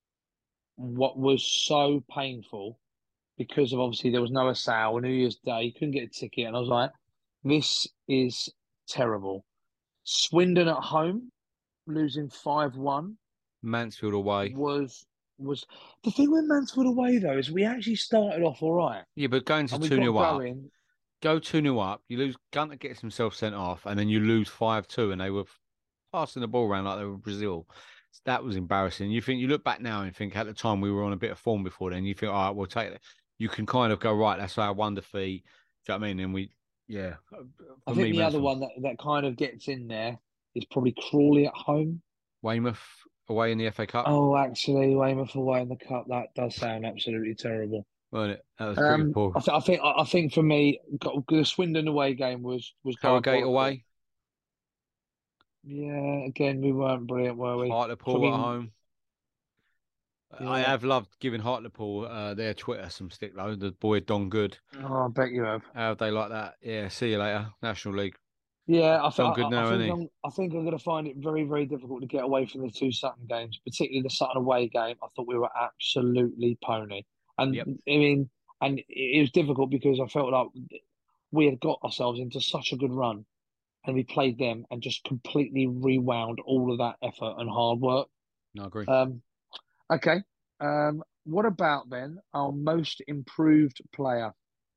what was so painful because of obviously there was no Asal, New Year's Day, couldn't get a ticket, and I was like, this is terrible. Swindon at home, losing 5-1. Mansfield away was the thing with Mansfield away though is we actually started off all right. Yeah, but going to 2-0 up, go 2-0 up, you lose. Gunter gets himself sent off, and then you lose 5-2, and they were passing the ball around like they were Brazil. That was embarrassing. You look back now and think at the time we were on a bit of form before then. You think, all right, we'll take it. You can kind of go, right, that's our one defeat. Do you know what I mean? And I think the other one that kind of gets in there is probably Crawley at home. Weymouth away in the FA Cup. Oh, actually, Weymouth away in the Cup. That does sound absolutely terrible. Wasn't it? That was pretty poor. I think for me, the Swindon away game was Harrogate away. Yeah, again, we weren't brilliant, were we? Hartlepool at home. Yeah. I have loved giving Hartlepool their Twitter some stick though. The boy Don Good. Oh, I bet you have. How they like that? Yeah. See you later, National League. Yeah, I think I'm going to find it very, very difficult to get away from the 2 Sutton games, particularly the Sutton away game. I thought we were absolutely pony, and I mean, and it was difficult because I felt like we had got ourselves into such a good run, and we played them and just completely rewound all of that effort and hard work. No, I agree. Okay. What about then our most improved player?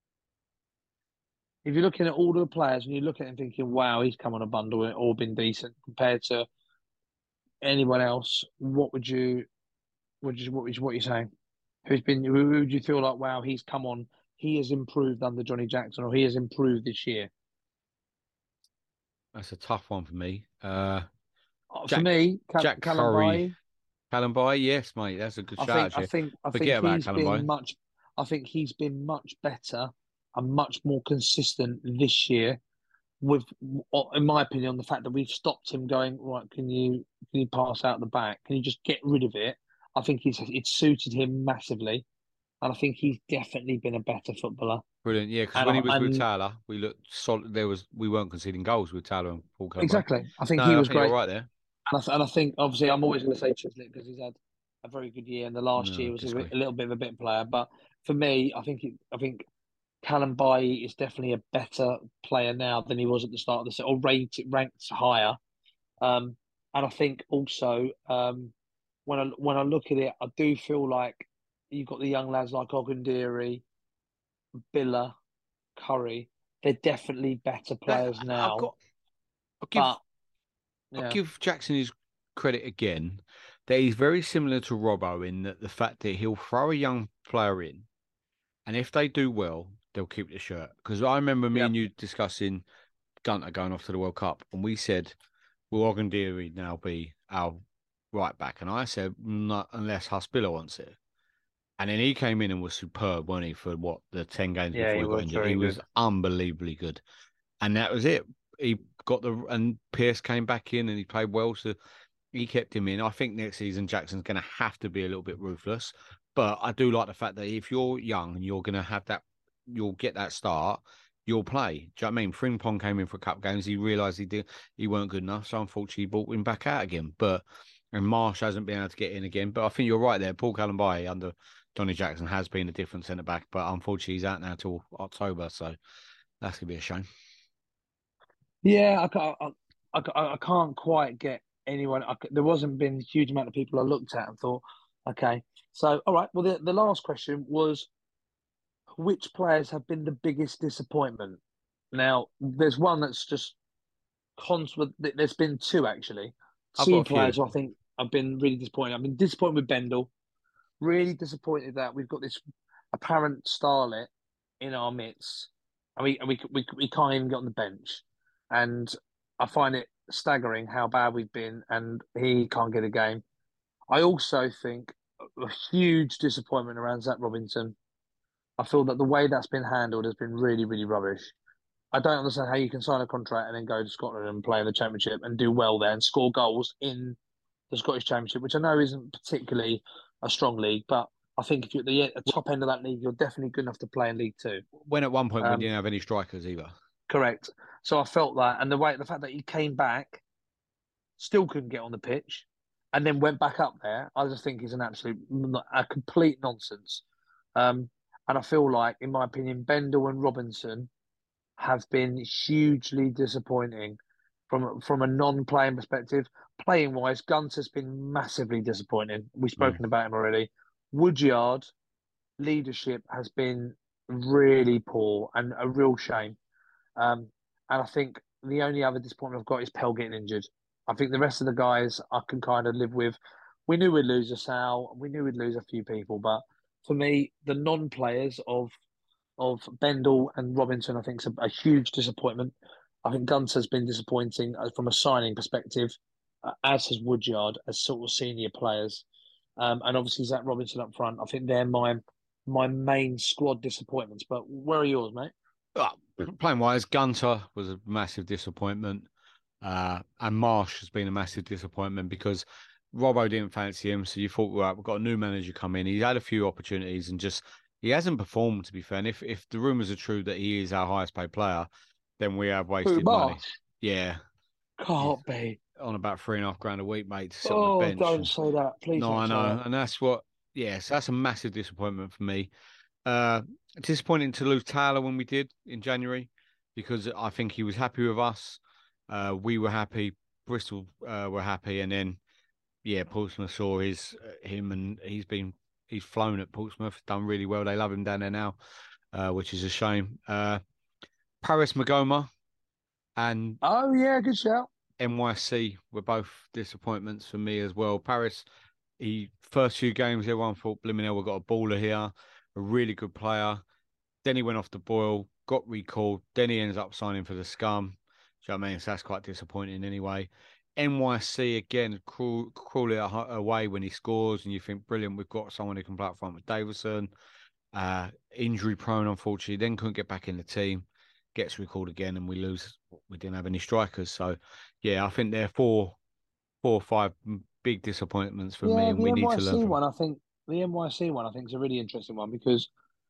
If you're looking at all the players and you look at it thinking, wow, he's come on a bundle or been decent compared to anyone else, what are you saying? Who would you feel like, wow, he's come on, he has improved under Johnny Jackson, or he has improved this year? That's a tough one for me. For me, Jack Curry. Callum Baye, yes, mate, that's a good shout. I think he's been much better and much more consistent this year. With, in my opinion, the fact that we've stopped him going, right, can you pass out the back? Can you just get rid of it? I think it's suited him massively, and I think he's definitely been a better footballer. Brilliant, yeah. Because when he was with Taylor, we looked solid. We weren't conceding goals with Taylor and Paul Callum. Exactly, I think he was great. Right there. And I think, obviously, I'm always going to say Chislett because he's had a very good year, and the last year was a little bit of a bit player. But for me, I think Callum Baye is definitely a better player now than he was at the start of the season, or ranked higher. And I think also when I look at it, I do feel like you've got the young lads like Ogundiri, Billa, Curry. They're definitely better players now. I'll give Jackson his credit again. That he's very similar to Robbo in that the fact that he'll throw a young player in, and if they do well, they'll keep the shirt. Because I remember me and you discussing Gunter going off to the World Cup, and we said will Ogundiri now be our right back? And I said, not unless Haspiller wants it. And then he came in and was superb, wasn't he, for the 10 games Yeah, before he he got was injured? very He was good. unbelievably good. And that was it. He got and Pierce came back in and he played well. So he kept him in. I think next season Jackson's going to have to be a little bit ruthless. But I do like the fact that if you're young and you're going to have that, you'll get that start, you'll play. Do you know what I mean? Frimpong came in for a couple of games. He realised he weren't good enough. So unfortunately, he brought him back out again. And Marsh hasn't been able to get in again. But I think you're right there. Paul Calumbai under Donny Jackson has been a different centre back. But unfortunately, he's out now till October. So that's going to be a shame. Yeah, I can't quite get anyone. There wasn't been a huge amount of people I looked at and thought, okay. So, all right. Well, the last question was, which players have been the biggest disappointment? Now, there's one that's just constant. There's been two, actually. I've got Two a few. players who I think have been really disappointed. I've been disappointed with Bendel. Really disappointed that we've got this apparent starlet in our midst, and we can't even get on the bench. And I find it staggering how bad we've been, and he can't get a game. I also think a huge disappointment around Zach Robinson. I feel that the way that's been handled has been really, really rubbish. I don't understand how you can sign a contract and then go to Scotland and play in the Championship and do well there and score goals in the Scottish Championship, which I know isn't particularly a strong league, but I think if you're at the top end of that league, you're definitely good enough to play in League Two. When at one point we Um, didn't have any strikers either. Correct. So I felt that, and the fact that he came back, still couldn't get on the pitch, and then went back up there, I just think is a complete nonsense. And I feel like, in my opinion, Bendel and Robinson have been hugely disappointing from a non-playing perspective. Playing wise, Gunter's been massively disappointing. We've spoken about him already. Woodyard leadership has been really poor and a real shame. And I think the only other disappointment I've got is Pell getting injured. I think the rest of the guys I can kind of live with. We knew we'd lose a Sal, we knew we'd lose a few people, but for me, the non-players of Bendel and Robinson, I think, is a huge disappointment. I think Gunter's been disappointing from a signing perspective, as has Woodyard as sort of senior players, and obviously Zach Robinson up front. I think they're my main squad disappointments. But where are yours, mate? Playing wise, Gunter was a massive disappointment, and Marsh has been a massive disappointment because Robbo didn't fancy him. So you thought, right, we've got a new manager come in. He's had a few opportunities and just he hasn't performed. To be fair, and if the rumours are true that he is our highest paid player, then we have wasted money. Yeah, Can't be on about £3,500 a week, mate, to sit on the bench. Don't say that, please. No, I know, and that's what. Yes, that's a massive disappointment for me. Disappointing to lose Taylor when we did in January, because I think he was happy with us. We were happy. Bristol were happy, and then Portsmouth saw him, and he's flown at Portsmouth, done really well. They love him down there now, which is a shame. Paris Magoma and good shout. NYC were both disappointments for me as well. Paris, first few games, everyone thought Blimey, we've got a baller here, a really good player. Then he went off the boil, got recalled. Then he ends up signing for the Scum. Do you know what I mean? So that's quite disappointing anyway. NYC, again, cruelly away when he scores, and you think, brilliant, we've got someone who can play up front with Davison. Injury prone, unfortunately, then couldn't get back in the team. Gets recalled again, and we lose. We didn't have any strikers. So, I think there are four or five big disappointments for me, and we need to learn from. The NYC one, I think, is a really interesting one because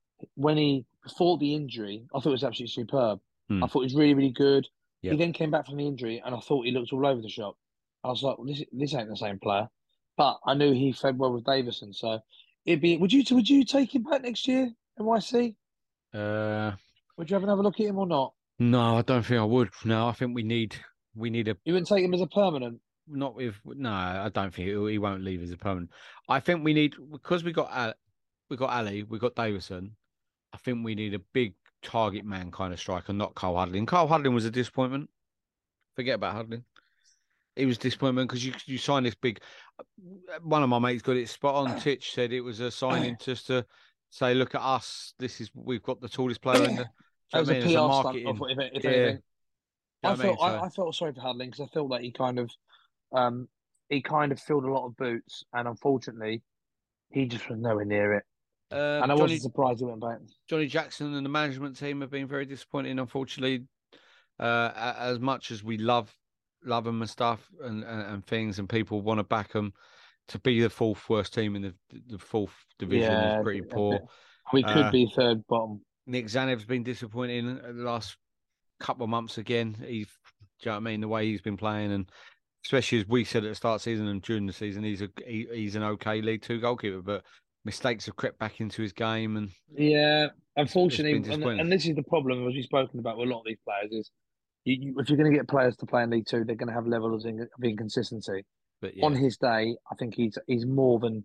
before the injury, I thought it was absolutely superb. I thought he was really, really good. Yep. He then came back from the injury, and I thought he looked all over the shop. I was like, well, this ain't the same player. But I knew he fed well with Davison, so it'd be. Would you take him back next year, NYC? Would you have another look at him or not? No, I don't think I would. No, I think we need a. You wouldn't take him as a permanent. No, I don't think he won't leave as a permanent. I think we need, because we got Ali, we got Davison. I think we need a big target man kind of striker, not Carl Hudlin. Carl Hudlin was a disappointment. Forget about Hudlin. He was a disappointment because you signed this big. One of my mates got it spot on. Titch said it was a signing just to say, look at us. We've got the tallest player in the. That was a PR stunt, if anything. You know what I mean? I felt sorry for Hudlin because I felt like he kind of filled a lot of boots, and unfortunately, he just was nowhere near it. And I wasn't surprised he went back. Johnny Jackson and the management team have been very disappointing, unfortunately. As much as we love them and stuff and things, and people want to back them, to be the fourth worst team in the fourth division is pretty poor. We could be third bottom. Nick Zanev's been disappointing the last couple of months again. Do you know what I mean? The way he's been playing, and especially as we said at the start of the season and during the season, he's an okay League Two goalkeeper, but mistakes have crept back into his game. And yeah, unfortunately, and this is the problem, as we've spoken about with a lot of these players, is if you're going to get players to play in League Two, they're going to have levels of inconsistency. But on his day, I think he's more than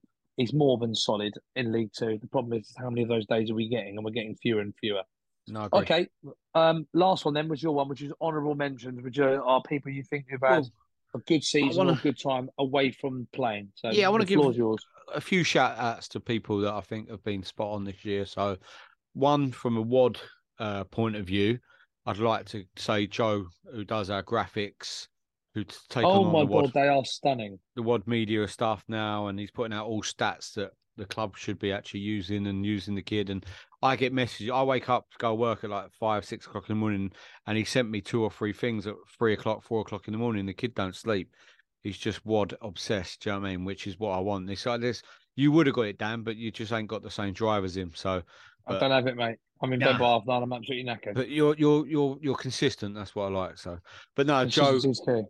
solid in League Two. The problem is how many of those days are we getting, and we're getting fewer and fewer. No, okay. Last one then was your one, which is honourable mentions, which are people you think who've had a good season or a good time away from playing. So I want to give yours. A few shout outs to people that I think have been spot on this year. So one from a WOD point of view, I'd like to say Joe, who does our graphics, who's taken on my God, they are stunning. The WOD media stuff now, and he's putting out all stats that the club should be actually using the kid. And I get messages. I wake up to go work at like 5, 6 o'clock in the morning, and he sent me 2 or 3 things at 3 o'clock, 4 o'clock in the morning. The kid don't sleep. He's just WOD obsessed. Do you know what I mean? Which is what I want. It's like this. You would have got it, Dan, but you just ain't got the same drive as him. So I don't have it, mate. I'm in bed by half 9. I'm absolutely knackered. But you're consistent. That's what I like. So, but no, Joe.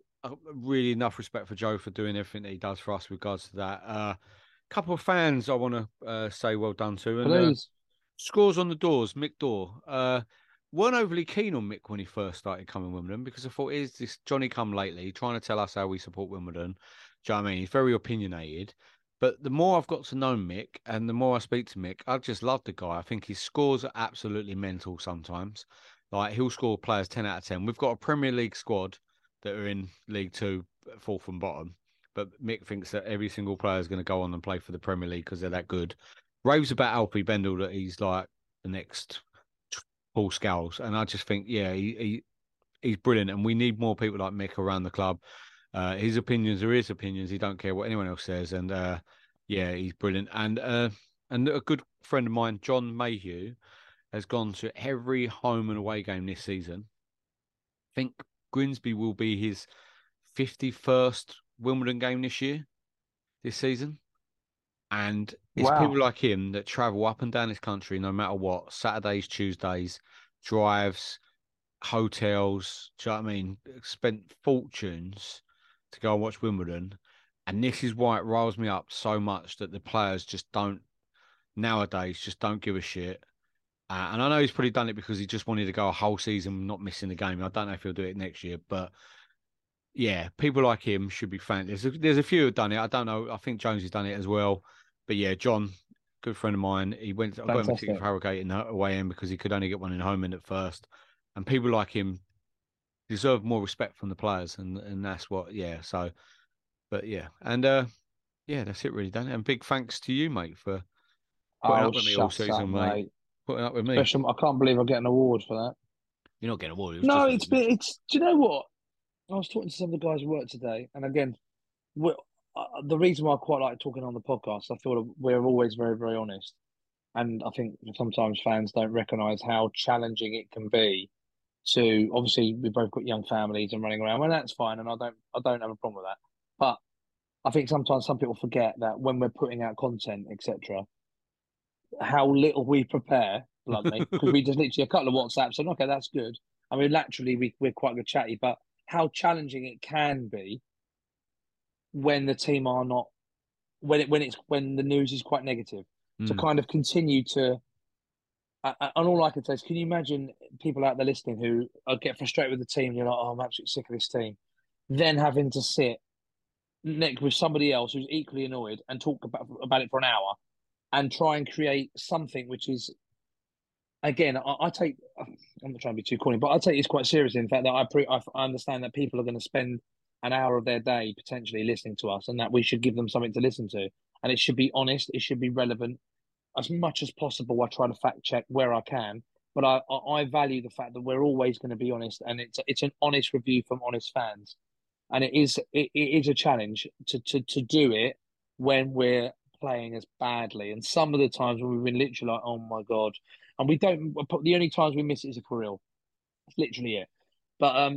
Really enough respect for Joe for doing everything that he does for us with regards to that. Couple of fans I want to say well done to. And Scores on the Doors, Mick Dorr. Weren't overly keen on Mick when he first started coming Wimbledon, because I thought, is this Johnny come lately trying to tell us how we support Wimbledon? Do you know what I mean? He's very opinionated. But the more I've got to know Mick and the more I speak to Mick, I just love the guy. I think his scores are absolutely mental sometimes. Like, he'll score players 10 out of 10. We've got a Premier League squad that are in League Two, fourth and bottom. But Mick thinks that every single player is going to go on and play for the Premier League because they're that good. Raves about Alfie Bendel that he's like the next Paul Scholes. And I just think, he's brilliant. And we need more people like Mick around the club. His opinions are his opinions. He don't care what anyone else says. And he's brilliant. And a good friend of mine, John Mayhew, has gone to every home and away game this season. I think Grimsby will be his 51st Wimbledon game this season. And it's people like him that travel up and down this country no matter what, Saturdays, Tuesdays, drives, hotels, do you know what I mean? Spent fortunes to go and watch Wimbledon. And this is why it riles me up so much that the players nowadays just don't give a shit. And I know he's probably done it because he just wanted to go a whole season not missing the game. I don't know if he'll do it next year, but yeah, people like him should be thanked. There's a few who've done it. I don't know. I think Jones has done it as well. But yeah, John, good friend of mine. I got him a ticket for Harrogate in the away end because he could only get one in home end at first. And people like him deserve more respect from the players, and that's what. Yeah. So, but yeah, and that's it really, Dan. And big thanks to you, mate, for putting up with me all season, mate. Putting up with me. I can't believe I get an award for that. You're not getting an award. No, it's. Do you know what? I was talking to some of the guys at work today, and again, the reason why I quite like talking on the podcast, I feel we're always very, very honest, and I think sometimes fans don't recognise how challenging it can be. To obviously, we've both got young families and running around, and that's fine, and I don't have a problem with that. But I think sometimes some people forget that when we're putting out content, etc., how little we prepare, bluntly, because we just literally a couple of WhatsApps and okay, that's good. I mean, laterally, we're quite good chatty, but how challenging it can be when the team are not, when the news is quite negative, to kind of continue to. And all I can say is, can you imagine people out there listening who get frustrated with the team? You're like, oh, I'm absolutely sick of this team. Then having to sit next with somebody else who's equally annoyed and talk about it for an hour and try and create something which is, again, I take, I'm not trying to be too corny, but I take this quite seriously. In fact, that I understand that people are going to spend an hour of their day potentially listening to us, and that we should give them something to listen to. And it should be honest, it should be relevant. As much as possible, I try to fact check where I can, but I value the fact that we're always going to be honest, and it's an honest review from honest fans, and it is a challenge to do it when we're playing as badly, and some of the times when we've been literally like, oh my god, and we don't. The only times we miss it is if we're ill. That's literally it. But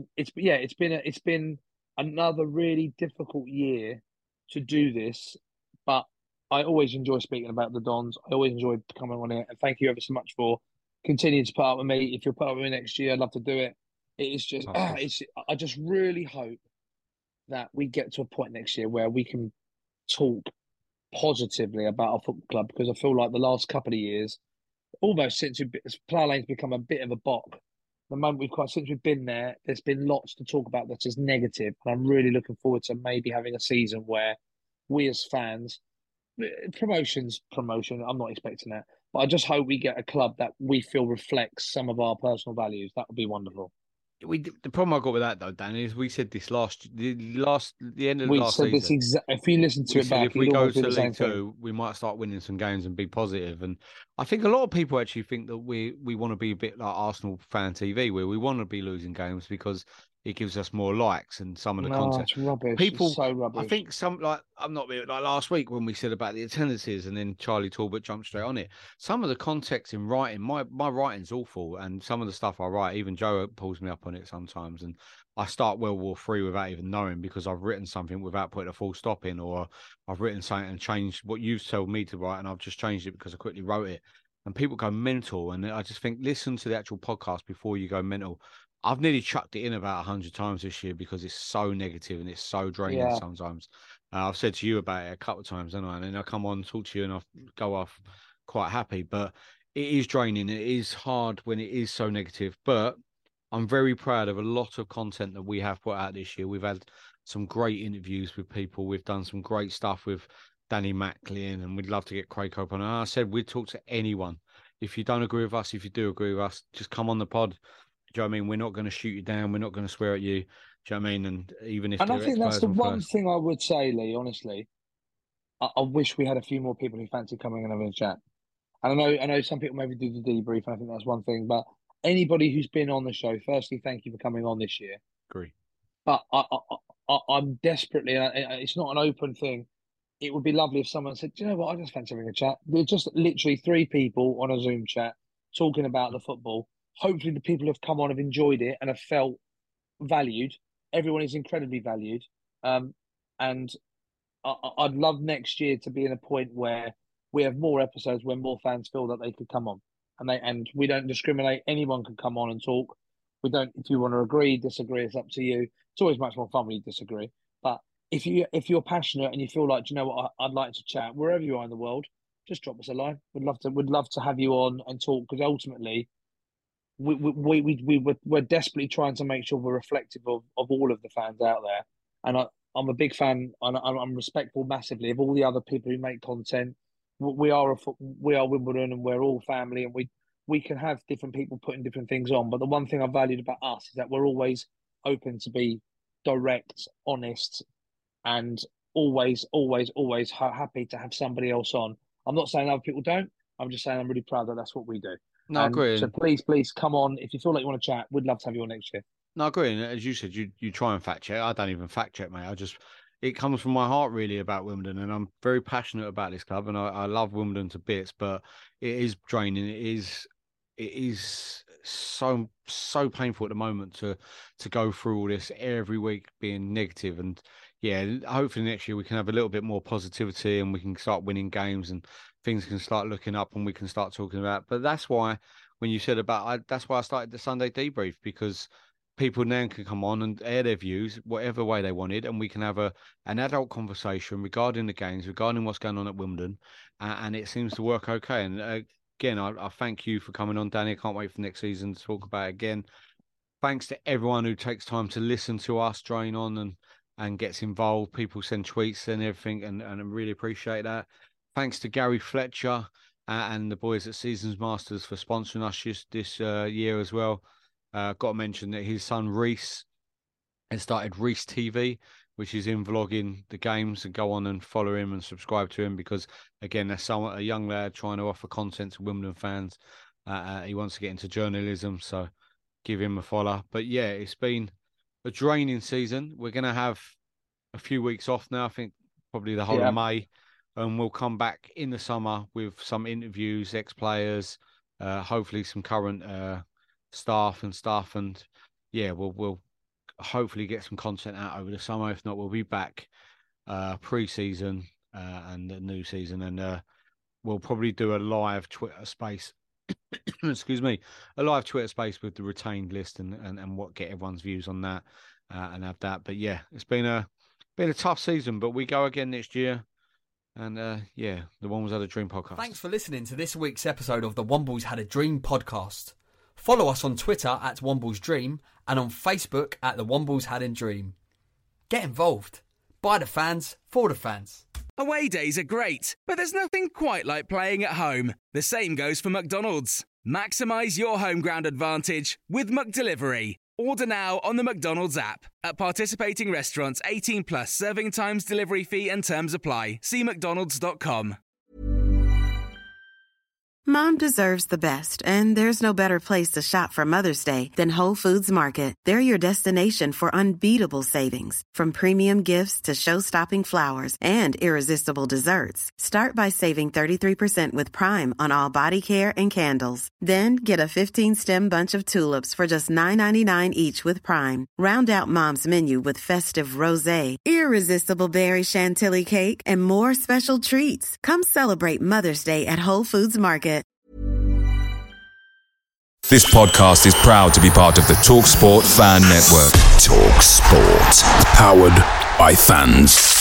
it's been another really difficult year to do this, but I always enjoy speaking about the Dons. I always enjoy coming on here, and thank you ever so much for continuing to put up with me. If you'll put up with me next year, I'd love to do it. It is just, I just really hope that we get to a point next year where we can talk positively about our football club, because I feel like the last couple of years, almost since Plough Lane's become a bit of a bog, the moment since we've been there, there's been lots to talk about that is negative, and I'm really looking forward to maybe having a season where we as fans, promotion. I'm not expecting that, but I just hope we get a club that we feel reflects some of our personal values. That would be wonderful. The problem I got with that though, Dan, is we said this the end of the last season. If you listen to it back, if we go to League Two, we might start winning some games and be positive. And I think a lot of people actually think that we want to be a bit like Arsenal Fan TV, where we want to be losing games because it gives us more likes and some of the content. It's rubbish. People, it's so rubbish. I think I'm not like last week when we said about the attendances and then Charlie Talbot jumped straight on it. Some of the context in writing, my writing's awful, and some of the stuff I write, even Joe pulls me up on it sometimes, and I start World War III without even knowing because I've written something without putting a full stop in, or I've written something and changed what you've told me to write, and I've just changed it because I quickly wrote it. And people go mental, and I just think listen to the actual podcast before you go mental. I've nearly chucked it in about 100 times this year because it's so negative and it's so draining sometimes. I've said to you about it a couple of times, haven't I? And then I come on and talk to you and I go off quite happy. But it is draining. It is hard when it is so negative. But I'm very proud of a lot of content that we have put out this year. We've had some great interviews with people. We've done some great stuff with Danny Macklin, and we'd love to get Craig Cope on. And I said we'd talk to anyone. If you don't agree with us, if you do agree with us, just come on the pod. Do you know what I mean? We're not going to shoot you down. We're not going to swear at you. Do you know what I mean? And even if, and I think that's the one thing I would say, Lee. Honestly, I wish we had a few more people who fancy coming and having a chat. And I know some people maybe do the debrief, and I think that's one thing. But anybody who's been on the show, firstly, thank you for coming on this year. Agree. But I'm desperately. It's not an open thing. It would be lovely if someone said, "Do you know what? I just fancy having a chat." There's just literally 3 people on a Zoom chat talking about the football. Hopefully the people who have come on have enjoyed it and have felt valued. Everyone is incredibly valued. And I'd love next year to be in a point where we have more episodes where more fans feel that they could come on. And we don't discriminate. Anyone can come on and talk. We don't, if you want to agree, disagree, it's up to you. It's always much more fun when you disagree. But if you're passionate and you feel like, do you know what, I'd like to chat, wherever you are in the world, just drop us a line. We'd love to have you on and talk, because ultimately we're desperately trying to make sure we're reflective of all of the fans out there. And I'm a big fan, and I'm respectful massively of all the other people who make content. We are Wimbledon, and we're all family, and we can have different people putting different things on. But the one thing I valued about us is that we're always open to be direct, honest, and always happy to have somebody else on. I'm not saying other people don't. I'm just saying I'm really proud that that's what we do. No, I agree. So please come on. If you feel like you want to chat, we'd love to have you on next year. No, I agree. And as you said, you try and fact check. I don't even fact check, mate. It comes from my heart really about Wimbledon, and I'm very passionate about this club, and I love Wimbledon to bits, but it is draining. It is so painful at the moment to go through all this every week being negative. And yeah, hopefully next year we can have a little bit more positivity and we can start winning games and things can start looking up and we can start talking about. But that's why when you said that's why I started the Sunday debrief, because people now can come on and air their views whatever way they wanted, and we can have an adult conversation regarding the games, regarding what's going on at Wimbledon, and it seems to work okay. And again, I thank you for coming on, Danny. I can't wait for next season to talk about it again. Thanks to everyone who takes time to listen to us drain on and gets involved. People send tweets and everything, and I really appreciate that. Thanks to Gary Fletcher and the boys at Seasons Masters for sponsoring us this year as well. Got to mention that his son Reese has started Reese TV, which is in vlogging the games, and go on and follow him and subscribe to him, because again, that's a young lad trying to offer content to Wimbledon fans. He wants to get into journalism, so give him a follow. But yeah, it's been a draining season. We're going to have a few weeks off now, I think probably the whole of May. And we'll come back in the summer with some interviews, ex-players, hopefully some current staff and stuff. And yeah, we'll hopefully get some content out over the summer. If not, we'll be back pre-season and the new season. And we'll probably do a live Twitter space. Excuse me, a live Twitter space with the retained list and what get everyone's views on that and have that. But yeah, it's been a tough season, but we go again next year. And yeah, the Wombles Had a Dream podcast. Thanks for listening to this week's episode of the Wombles Had a Dream podcast. Follow us on Twitter at Wombles Dream and on Facebook at the Wombles Had a Dream. Get involved. By the fans, for the fans. Away days are great, but there's nothing quite like playing at home. The same goes for McDonald's. Maximise your home ground advantage with McDelivery. Order now on the McDonald's app. At participating restaurants, 18 plus, serving times, delivery fee and terms apply. See mcdonalds.com. Mom deserves the best, and there's no better place to shop for Mother's Day than Whole Foods Market. They're your destination for unbeatable savings, from premium gifts to show-stopping flowers and irresistible desserts. Start by saving 33% with Prime on all body care and candles. Then get a 15-stem bunch of tulips for just $9.99 each with Prime. Round out Mom's menu with festive rosé, irresistible berry chantilly cake, and more special treats. Come celebrate Mother's Day at Whole Foods Market. This podcast is proud to be part of the TalkSport Fan Network. TalkSport. Powered by fans.